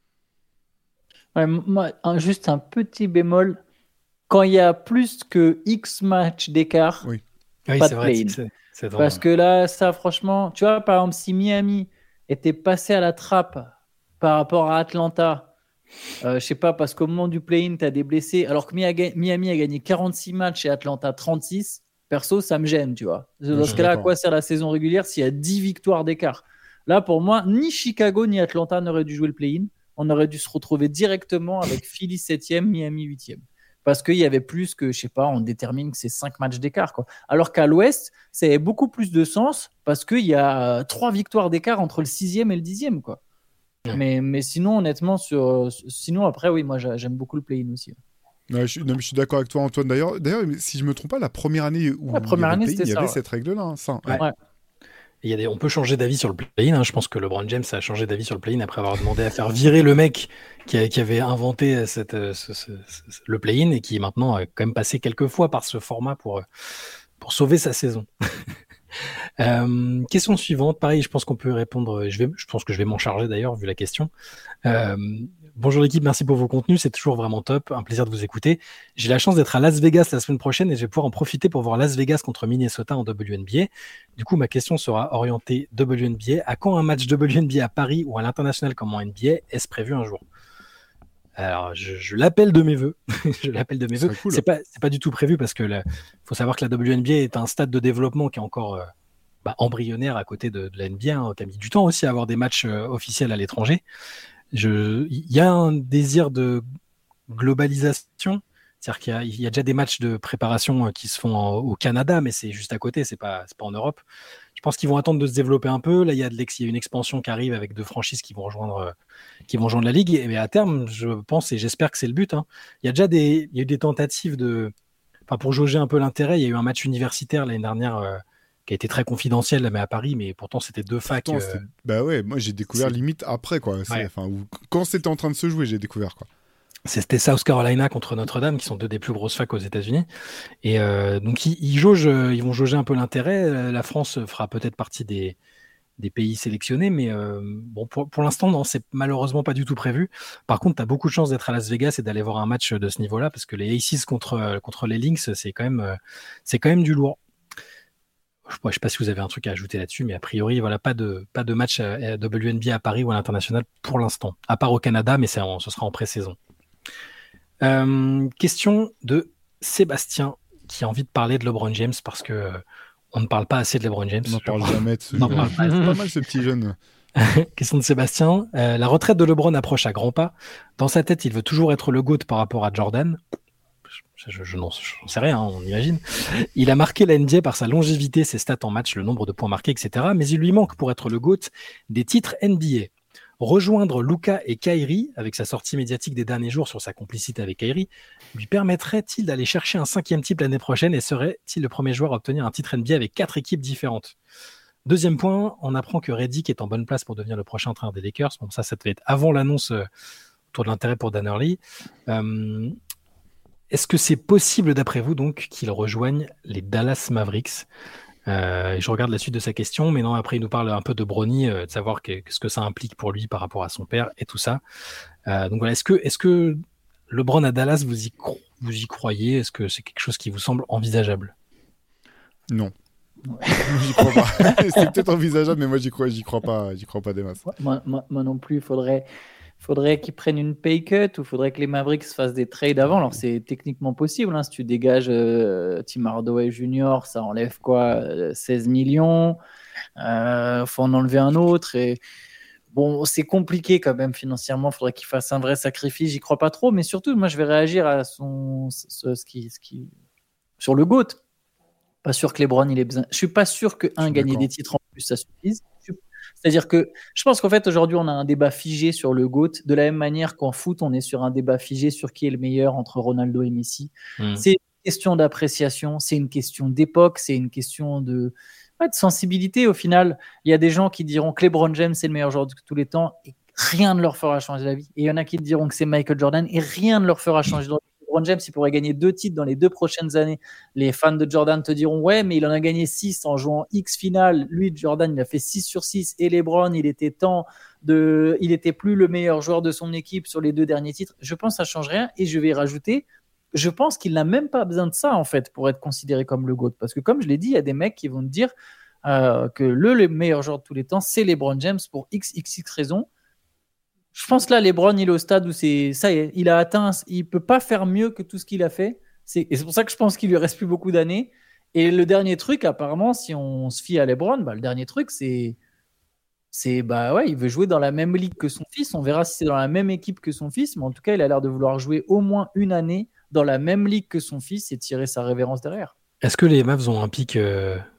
Ouais, moi, un- juste un petit bémol. Quand il y a plus que X matchs d'écart, Oui. Oui, Pas c'est de vrai. play-in. c'est- c'est drôle. parce que là, ça, franchement, tu vois, par exemple, si Miami était passé à la trappe par rapport à Atlanta, euh, je sais pas, parce qu'au moment du play-in, tu as des blessés, alors que Mia- Miami a gagné quarante-six matchs et Atlanta trente-six, perso, ça me gêne, tu vois. Dans je ce suis cas-là, à d'accord. quoi sert la saison régulière s'il y a dix victoires d'écart? Là, pour moi, ni Chicago ni Atlanta n'auraient dû jouer le play-in. On aurait dû se retrouver directement avec Philly septième, Miami huitième. Parce qu'il y avait plus que, je sais pas, on détermine que c'est cinq matchs d'écart, quoi. Alors qu'à l'Ouest, ça avait beaucoup plus de sens parce qu'il y a euh, trois victoires d'écart entre le sixième et le dixième, quoi. Ouais. Mais, mais sinon, honnêtement, sur, sinon, après, oui, moi, j'a- j'aime beaucoup le play-in aussi. Non, je, suis, non, mais je suis d'accord avec toi, Antoine. D'ailleurs, d'ailleurs, si je me trompe pas, la première année où la première il y avait, année, play-in, il y ça, avait ouais. cette règle-là. Hein, ça, ouais. Ouais. Il y a des, on peut changer d'avis sur le play-in. Hein. Je pense que LeBron James a changé d'avis sur le play-in après avoir demandé à faire virer le mec qui, a, qui avait inventé cette, ce, ce, ce, le play-in et qui maintenant a quand même passé quelques fois par ce format pour, pour sauver sa saison. euh, question suivante. Pareil, je pense qu'on peut répondre. Je, vais, je pense que je vais m'en charger d'ailleurs, vu la question. Euh, bonjour l'équipe, merci pour vos contenus, c'est toujours vraiment top, un plaisir de vous écouter. J'ai la chance d'être à Las Vegas la semaine prochaine et je vais pouvoir en profiter pour voir Las Vegas contre Minnesota en W N B A. Du coup, ma question sera orientée W N B A. À quand un match W N B A à Paris ou à l'international comme en N B A? Est-ce prévu un jour? Alors, je, je l'appelle de mes vœux. je l'appelle de mes vœux. Cool. C'est pas, c'est pas du tout prévu parce que il faut savoir que la W N B A est un stade de développement qui est encore euh, bah, embryonnaire à côté de, de la N B A, hein, qui a mis du temps aussi à avoir des matchs euh, officiels à l'étranger. Il y a un désir de globalisation, c'est-à-dire qu'il y a, il y a déjà des matchs de préparation qui se font en, au Canada, mais c'est juste à côté, c'est pas, c'est pas en Europe. Je pense qu'ils vont attendre de se développer un peu. Là, il y a, de l'ex, il y a une expansion qui arrive avec deux franchises qui vont rejoindre, qui vont rejoindre la ligue. Et à terme, je pense et j'espère que c'est le but. Hein. Il y a déjà des, il y a eu des tentatives de, enfin pour jauger un peu l'intérêt, il y a eu un match universitaire l'année dernière. Euh, qui a été très confidentiel mais à Paris, mais pourtant c'était deux facs. Pourtant, euh... Bah ouais, moi j'ai découvert c'est... limite après quoi. C'est, ouais. Enfin, quand c'était en train de se jouer, j'ai découvert quoi. C'était South Carolina contre Notre-Dame, qui sont deux des plus grosses facs aux États-Unis. Et euh, donc ils, ils jaugent, ils vont jauger un peu l'intérêt. La France fera peut-être partie des des pays sélectionnés, mais euh, bon pour pour l'instant non, c'est malheureusement pas du tout prévu. Par contre, tu as beaucoup de chance d'être à Las Vegas et d'aller voir un match de ce niveau-là, parce que les Aces contre contre les Lynx, c'est quand même c'est quand même du lourd. Je ne sais pas si vous avez un truc à ajouter là-dessus, mais a priori, voilà, pas de, pas de match à W N B A à Paris ou à l'international pour l'instant, à part au Canada, mais c'est en, ce sera en pré-saison. Euh, question de Sébastien, qui a envie de parler de LeBron James, parce que euh, on ne parle pas assez de LeBron James. On n'en parle jamais de ce jeune. C'est pas mal ce petit jeune. Question de Sébastien. Euh, la retraite de LeBron approche à grands pas. Dans sa tête, il veut toujours être le GOAT par rapport à Jordan. Je, je, je n'en sais rien, hein, on imagine. Il a marqué la N B A par sa longévité, ses stats en match, le nombre de points marqués, et cetera. Mais il lui manque, pour être le GOAT, des titres N B A. Rejoindre Luka et Kyrie, avec sa sortie médiatique des derniers jours sur sa complicité avec Kyrie, lui permettrait-il d'aller chercher un cinquième titre l'année prochaine et serait-il le premier joueur à obtenir un titre N B A avec quatre équipes différentes? Deuxième point, on apprend que Redick est en bonne place pour devenir le prochain entraîneur des Lakers. Bon, ça, ça devait être avant l'annonce euh, autour de l'intérêt pour Dan Hurley. Euh, Est-ce que c'est possible, d'après vous, donc, qu'il rejoigne les Dallas Mavericks? euh, Je regarde la suite de sa question, mais non, après, il nous parle un peu de Bronny, euh, de savoir que, ce que ça implique pour lui par rapport à son père et tout ça. Euh, donc voilà, est-ce que, est-ce que LeBron à Dallas, vous y, cro- vous y croyez? Est-ce que c'est quelque chose qui vous semble envisageable? Non. Ouais. J'y crois pas. C'est peut-être envisageable, mais moi, j'y crois, j'y crois pas, j'y crois pas des masses. Moi, moi, moi non plus, il faudrait... faudrait qu'ils prennent une pay cut ou faudrait que les Mavericks fassent des trades avant. Alors, c'est techniquement possible. Hein. Si tu dégages euh, Tim Hardaway Junior, ça enlève quoi euh, seize millions. Il euh, faut en enlever un autre. Et... Bon, c'est compliqué quand même financièrement. Il faudrait qu'il fasse un vrai sacrifice. J'y crois pas trop. Mais surtout, moi, je vais réagir à son, ce, ce qui, ce qui... sur le GOAT. Pas sûr que LeBron, il ait besoin. Je suis pas sûr que, un, gagner des titres en plus, ça suffise. C'est-à-dire que je pense qu'en fait, aujourd'hui, on a un débat figé sur le GOAT, de la même manière qu'en foot, on est sur un débat figé sur qui est le meilleur entre Ronaldo et Messi. Mmh. C'est une question d'appréciation, c'est une question d'époque, c'est une question de, ouais, de sensibilité. Au final, il y a des gens qui diront que LeBron James est le meilleur joueur de tous les temps et rien ne leur fera changer la vie. Et il y en a qui diront que c'est Michael Jordan et rien ne leur fera changer la vie. LeBron James, il pourrait gagner deux titres dans les deux prochaines années. Les fans de Jordan te diront ouais, mais il en a gagné six en jouant X finale. Lui, Jordan, il a fait six sur six. Et LeBron, il était temps de, il était plus le meilleur joueur de son équipe sur les deux derniers titres. Je pense que ça change rien. Et je vais rajouter, je pense qu'il n'a même pas besoin de ça en fait pour être considéré comme le GOAT. Parce que comme je l'ai dit, il y a des mecs qui vont te dire euh, que le, le meilleur joueur de tous les temps, c'est LeBron James pour X X X raisons. Je pense que là, LeBron, il est au stade où c'est ça y est, il a atteint, il peut pas faire mieux que tout ce qu'il a fait. C'est, et c'est pour ça que je pense qu'il lui reste plus beaucoup d'années. Et le dernier truc, apparemment, si on se fie à LeBron, bah, le dernier truc, c'est, c'est bah ouais, il veut jouer dans la même ligue que son fils. On verra si c'est dans la même équipe que son fils, mais en tout cas, il a l'air de vouloir jouer au moins une année dans la même ligue que son fils et tirer sa révérence derrière. Est-ce que les Mavs ont un pic euh,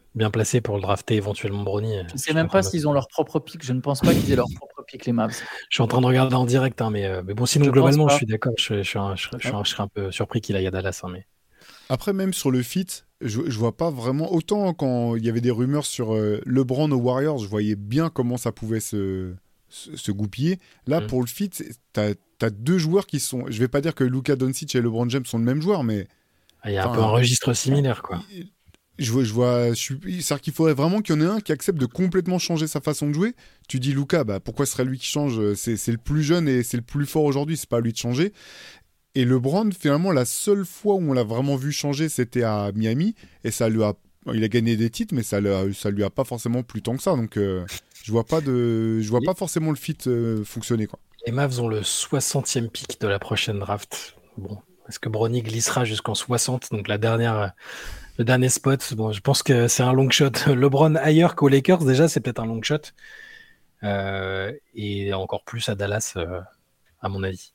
bien placés pour le drafter éventuellement Bronny. Je ne sais même pas de... s'ils ont leur propre pick. Je ne pense pas qu'ils aient leur propre pick, les Mavs. Je suis en train de regarder en direct, hein, mais, euh, mais bon, sinon, je globalement, je suis d'accord. Je, je, je, je, je, je serais un peu surpris qu'il aille à Dallas. Hein, mais... Après, même sur le fit, je, je vois pas vraiment. Autant quand il y avait des rumeurs sur euh, LeBron aux Warriors, je voyais bien comment ça pouvait se, se, se goupiller. Là, mmh. pour le fit, t'as as deux joueurs qui sont. Je vais pas dire que Luka Doncic et LeBron James sont le même joueur, mais. Il y a un peu un registre similaire, quoi. Je vois, je vois, c'est-à-dire qu'il faudrait vraiment qu'il y en ait un qui accepte de complètement changer sa façon de jouer. Tu dis Luka, bah pourquoi ce serait lui qui change ? C'est le plus jeune et c'est le plus fort aujourd'hui, c'est pas à lui de changer. Et LeBron, finalement, la seule fois où on l'a vraiment vu changer, c'était à Miami, et ça lui a, il a gagné des titres, mais ça, lui ça lui a pas forcément plus tant que ça. Donc, euh, je vois pas de, je vois Les... pas forcément le fit euh, fonctionner, quoi. Les Mavs ont le soixantième pick de la prochaine draft. Bon, est-ce que Bronny glissera jusqu'en soixante, donc la dernière. Le dernier spot, bon, je pense que c'est un long shot. LeBron ailleurs qu'aux Lakers, déjà, c'est peut-être un long shot. Euh, et encore plus à Dallas, euh, à mon avis.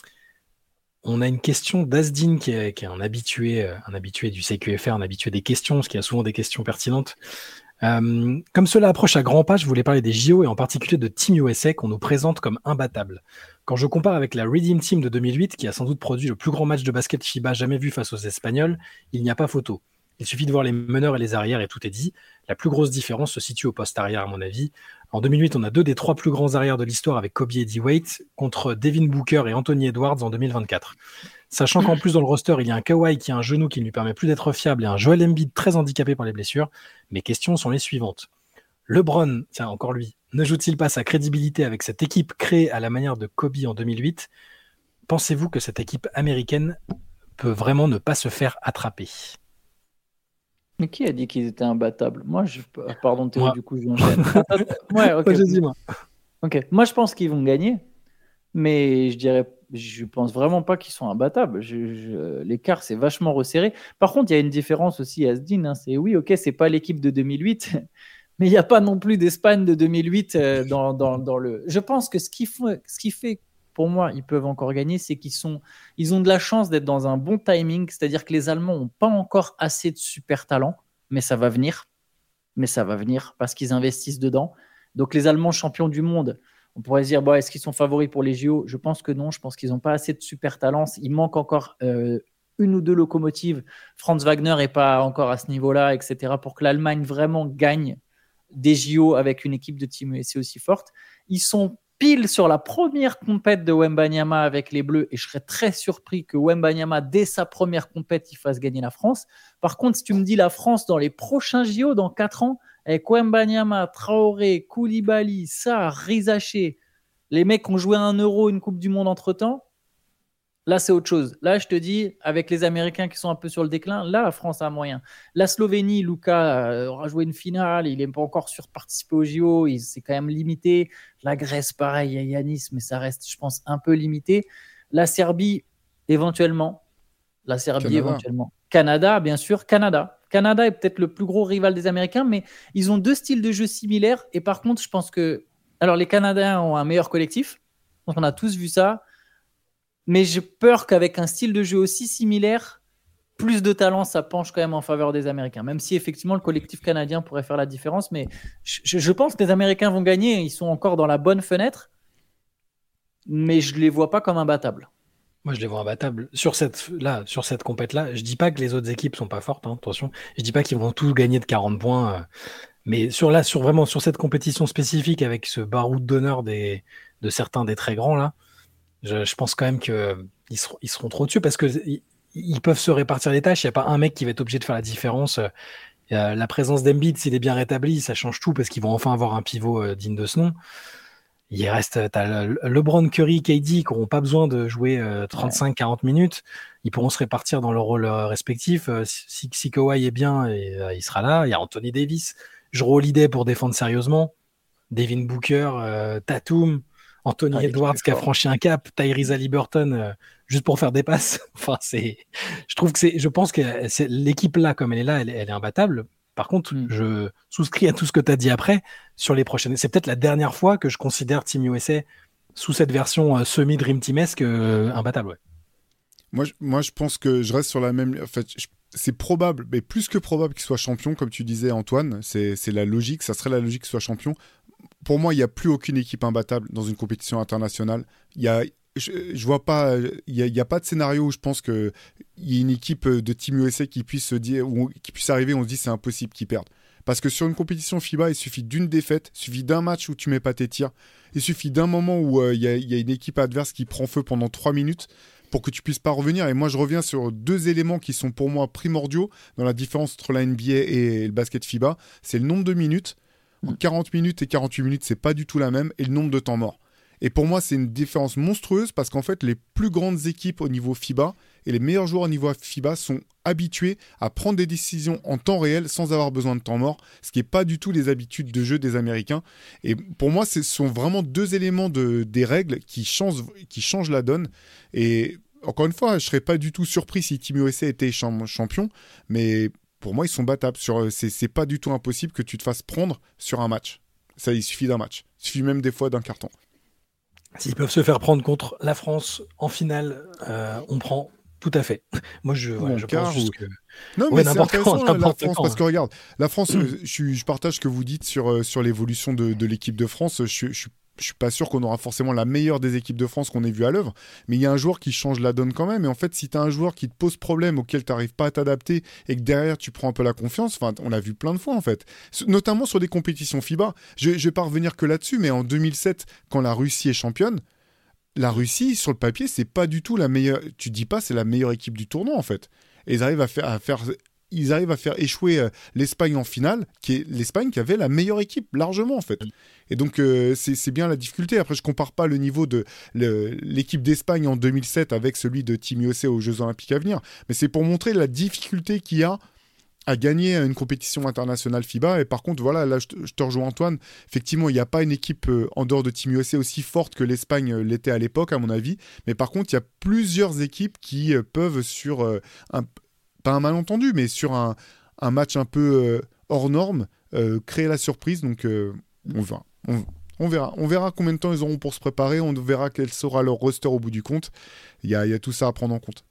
On a une question d'Asdin, qui est, qui est un, habitué, un habitué du C Q F R, un habitué des questions, parce qu'il y a souvent des questions pertinentes. Euh, comme cela approche à grands pas, je voulais parler des J O et en particulier de Team U S A qu'on nous présente comme imbattable. Quand je compare avec la Redeem Team de deux mille huit, qui a sans doute produit le plus grand match de basket FIBA jamais vu face aux Espagnols, il n'y a pas photo. Il suffit de voir les meneurs et les arrières et tout est dit. La plus grosse différence se situe au poste arrière, à mon avis. En deux mille huit, on a deux des trois plus grands arrières de l'histoire avec Kobe et D-Wade contre Devin Booker et Anthony Edwards en deux mille vingt-quatre. Sachant qu'en plus dans le roster, il y a un Kawhi qui a un genou qui ne lui permet plus d'être fiable et un Joel Embiid très handicapé par les blessures, mes questions sont les suivantes. LeBron, tiens encore lui, ne joue-t-il pas sa crédibilité avec cette équipe créée à la manière de Kobe en deux mille huit ? Pensez-vous que cette équipe américaine peut vraiment ne pas se faire attraper ? Mais qui a dit qu'ils étaient imbattables ? Moi, je... Pardon Théo, moi. Du coup, je m'enchaîne. ouais, ok. Moi, je dis, moi. Ok. Moi, je pense qu'ils vont gagner, mais je dirais, je pense vraiment pas qu'ils sont imbattables. Je, je... L'écart, c'est vachement resserré. Par contre, il y a une différence aussi à Asdin. Hein. C'est oui, ok, c'est pas l'équipe de deux mille huit, mais il n'y a pas non plus d'Espagne de deux mille huit euh, dans, dans, dans le. Je pense que ce qui, faut... ce qui fait. Pour moi, ils peuvent encore gagner, c'est qu'ils sont, ils ont de la chance d'être dans un bon timing, c'est-à-dire que les Allemands n'ont pas encore assez de super talent, mais ça va venir, mais ça va venir parce qu'ils investissent dedans. Donc les Allemands champions du monde, on pourrait se dire, bon, est-ce qu'ils sont favoris pour les J O ? Je pense que non, je pense qu'ils n'ont pas assez de super talent, il manque encore euh, une ou deux locomotives, Franz Wagner n'est pas encore à ce niveau-là, et cetera, pour que l'Allemagne vraiment gagne des J O avec une équipe de Team U S A aussi forte. Ils sont pile sur la première compète de Wembanyama avec les Bleus et je serais très surpris que Wembanyama, dès sa première compète, il fasse gagner la France. Par contre, si tu me dis la France dans les prochains J O, dans quatre ans, avec Wembanyama, Traoré, Koulibaly, Sarr, Rizaché, les mecs ont joué un Euro, une Coupe du Monde entre-temps, là, c'est autre chose. Là, je te dis, avec les Américains qui sont un peu sur le déclin, là, la France a moyen. La Slovénie, Luka euh, aura joué une finale, il n'est pas encore sûr de participer au J O, c'est quand même limité. La Grèce, pareil, il y a Yanis, mais ça reste, je pense, un peu limité. La Serbie, éventuellement. La Serbie, Canada. éventuellement. Canada, bien sûr. Canada. Canada est peut-être le plus gros rival des Américains, mais ils ont deux styles de jeu similaires. Et par contre, je pense que... Alors, les Canadiens ont un meilleur collectif. On a tous vu ça. Mais j'ai peur qu'avec un style de jeu aussi similaire, plus de talent, ça penche quand même en faveur des Américains. Même si effectivement le collectif canadien pourrait faire la différence, mais je, je pense que les Américains vont gagner. Ils sont encore dans la bonne fenêtre, mais je les vois pas comme imbattables. Moi, je les vois imbattables sur cette là, sur cette compète-là. Je dis pas que les autres équipes sont pas fortes. Hein, attention, je dis pas qu'ils vont tous gagner de quarante points. Euh, mais sur là, sur vraiment sur cette compétition spécifique avec ce baroud d'honneur des de certains des très grands là. Je, je pense quand même qu'ils seront, ils seront trop dessus parce qu'ils ils peuvent se répartir les tâches. Il n'y a pas un mec qui va être obligé de faire la différence. Euh, la présence d'Embiid, s'il est bien rétabli, ça change tout parce qu'ils vont enfin avoir un pivot euh, digne de ce nom. Il reste, t'as le, LeBron, Curry, K D qui n'auront pas besoin de jouer euh, trente-cinq à quarante minutes. Ils pourront se répartir dans leur rôle euh, respectif. Euh, si, si Kawhi est bien, et, euh, il sera là. Il y a Anthony Davis. Jrue Holiday pour défendre sérieusement. Devin Booker, euh, Tatum. Anthony ah, Edwards qui a franchi un cap, Tyrese Haliburton euh, juste pour faire des passes. Enfin, c'est, je trouve que c'est, je pense que c'est l'équipe là comme elle est là, elle, elle est imbattable. Par contre, mm. je souscris à tout ce que tu as dit après sur les prochaines. C'est peut-être la dernière fois que je considère Team U S A sous cette version euh, semi-Dream Teamesque euh, imbattable. Ouais. Moi, je, moi, je pense que je reste sur la même. En fait, je, c'est probable, mais plus que probable qu'il soit champion, comme tu disais, Antoine. C'est, c'est la logique, ça serait la logique qu'il soit champion. Pour moi, il n'y a plus aucune équipe imbattable dans une compétition internationale. Il y a. Je, je vois pas, il y a, il y a pas de scénario où je pense que il y a une équipe de Team U S A qui puisse se dire, ou qui puisse arriver, on se dit c'est impossible qu'ils perdent. Parce que sur une compétition FIBA, il suffit d'une défaite, il suffit d'un match où tu mets pas tes tirs, il suffit d'un moment où il euh, y, y a une équipe adverse qui prend feu pendant trois minutes pour que tu puisses pas revenir. Et moi, je reviens sur deux éléments qui sont pour moi primordiaux dans la différence entre la N B A et le basket FIBA. C'est le nombre de minutes. quarante minutes et quarante-huit minutes, c'est pas du tout la même, et le nombre de temps morts. Et pour moi, c'est une différence monstrueuse parce qu'en fait, les plus grandes équipes au niveau FIBA et les meilleurs joueurs au niveau FIBA sont habitués à prendre des décisions en temps réel sans avoir besoin de temps mort, ce qui n'est pas du tout les habitudes de jeu des Américains. Et pour moi, ce sont vraiment deux éléments de, des règles qui changent, qui changent la donne. Et encore une fois, je ne serais pas du tout surpris si Team U S A était champion, mais pour moi, ils sont battables. Sur, c'est, c'est pas du tout impossible que tu te fasses prendre sur un match. Ça, il suffit d'un match. Il suffit même des fois d'un carton. S'ils peuvent se faire prendre contre la France en finale, euh, on prend tout à fait. Moi, je, voilà, je pense juste ou... que... Non, mais ouais, c'est intéressant, quand, la France, quand, parce que regarde, la France, mmh. euh, je, je partage ce que vous dites sur, euh, sur l'évolution de, de l'équipe de France. Je, je, je suis pas sûr qu'on aura forcément la meilleure des équipes de France qu'on ait vu à l'œuvre, mais il y a un joueur qui change la donne quand même. Et en fait, si tu as un joueur qui te pose problème, auquel tu n'arrives pas à t'adapter, et que derrière, tu prends un peu la confiance, enfin, on l'a vu plein de fois, en fait. Notamment sur des compétitions FIBA. Je ne vais pas revenir que là-dessus, mais en deux mille sept, quand la Russie est championne, la Russie, sur le papier, c'est pas du tout la meilleure. Tu dis pas c'est la meilleure équipe du tournoi en fait. Et ils arrivent à faire, à faire, ils arrivent à faire échouer euh, l'Espagne en finale, qui est l'Espagne qui avait la meilleure équipe largement en fait. Et donc euh, c'est, c'est bien la difficulté. Après, je compare pas le niveau de le, l'équipe d'Espagne en deux mille sept avec celui de Team U S A aux Jeux Olympiques à venir. Mais c'est pour montrer la difficulté qu'il y a à gagner une compétition internationale FIBA. Et par contre, voilà, là, je te, je te rejoins Antoine. Effectivement, il n'y a pas une équipe euh, en dehors de Team U S A aussi forte que l'Espagne euh, l'était à l'époque, à mon avis. Mais par contre, il y a plusieurs équipes qui euh, peuvent, sur, euh, un, pas un malentendu, mais sur un, un match un peu euh, hors norme, euh, créer la surprise. Donc, euh, on verra. On, on verra. On verra combien de temps ils auront pour se préparer. On verra quel sera leur roster au bout du compte. Il y a, il y a tout ça à prendre en compte.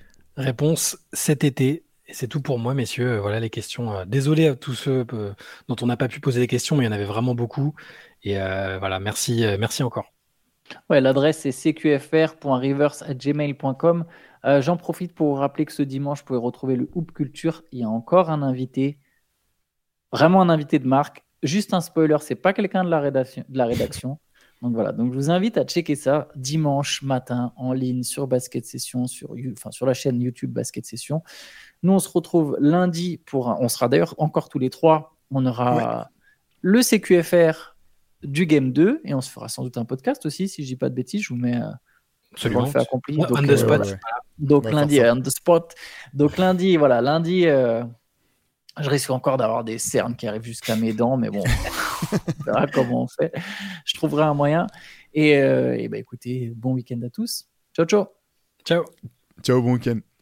Réponse cet été. Et c'est tout pour moi, messieurs. Voilà les questions. Désolé à tous ceux euh, dont on n'a pas pu poser des questions, mais il y en avait vraiment beaucoup. Et euh, voilà, merci, euh, merci encore. Ouais, l'adresse c'est c q f r point rivers arobase gmail point com. Euh, j'en profite pour vous rappeler que ce dimanche, vous pouvez retrouver le Hoop Culture. Il y a encore un invité, vraiment un invité de marque. Juste un spoiler, c'est pas quelqu'un de la rédaction. De la rédaction. Donc voilà, donc je vous invite à checker ça dimanche matin en ligne sur Basket Session, sur, enfin, sur la chaîne YouTube Basket Session. Nous, on se retrouve lundi pour un... On sera d'ailleurs encore tous les trois. On aura ouais. le C Q F R du Game deux et on se fera sans doute un podcast aussi, si je dis pas de bêtises. Je vous mets... Absolument. Le fait accompli. Ouais, donc, on the spot. Euh, ouais. Donc lundi, on the spot. Donc lundi, voilà, lundi... Euh... Je risque encore d'avoir des cernes qui arrivent jusqu'à mes dents, mais bon, on verra comment on fait. Je trouverai un moyen. Et, euh, et bah, écoutez, bon week-end à tous. Ciao, ciao. Ciao. Ciao, bon week-end.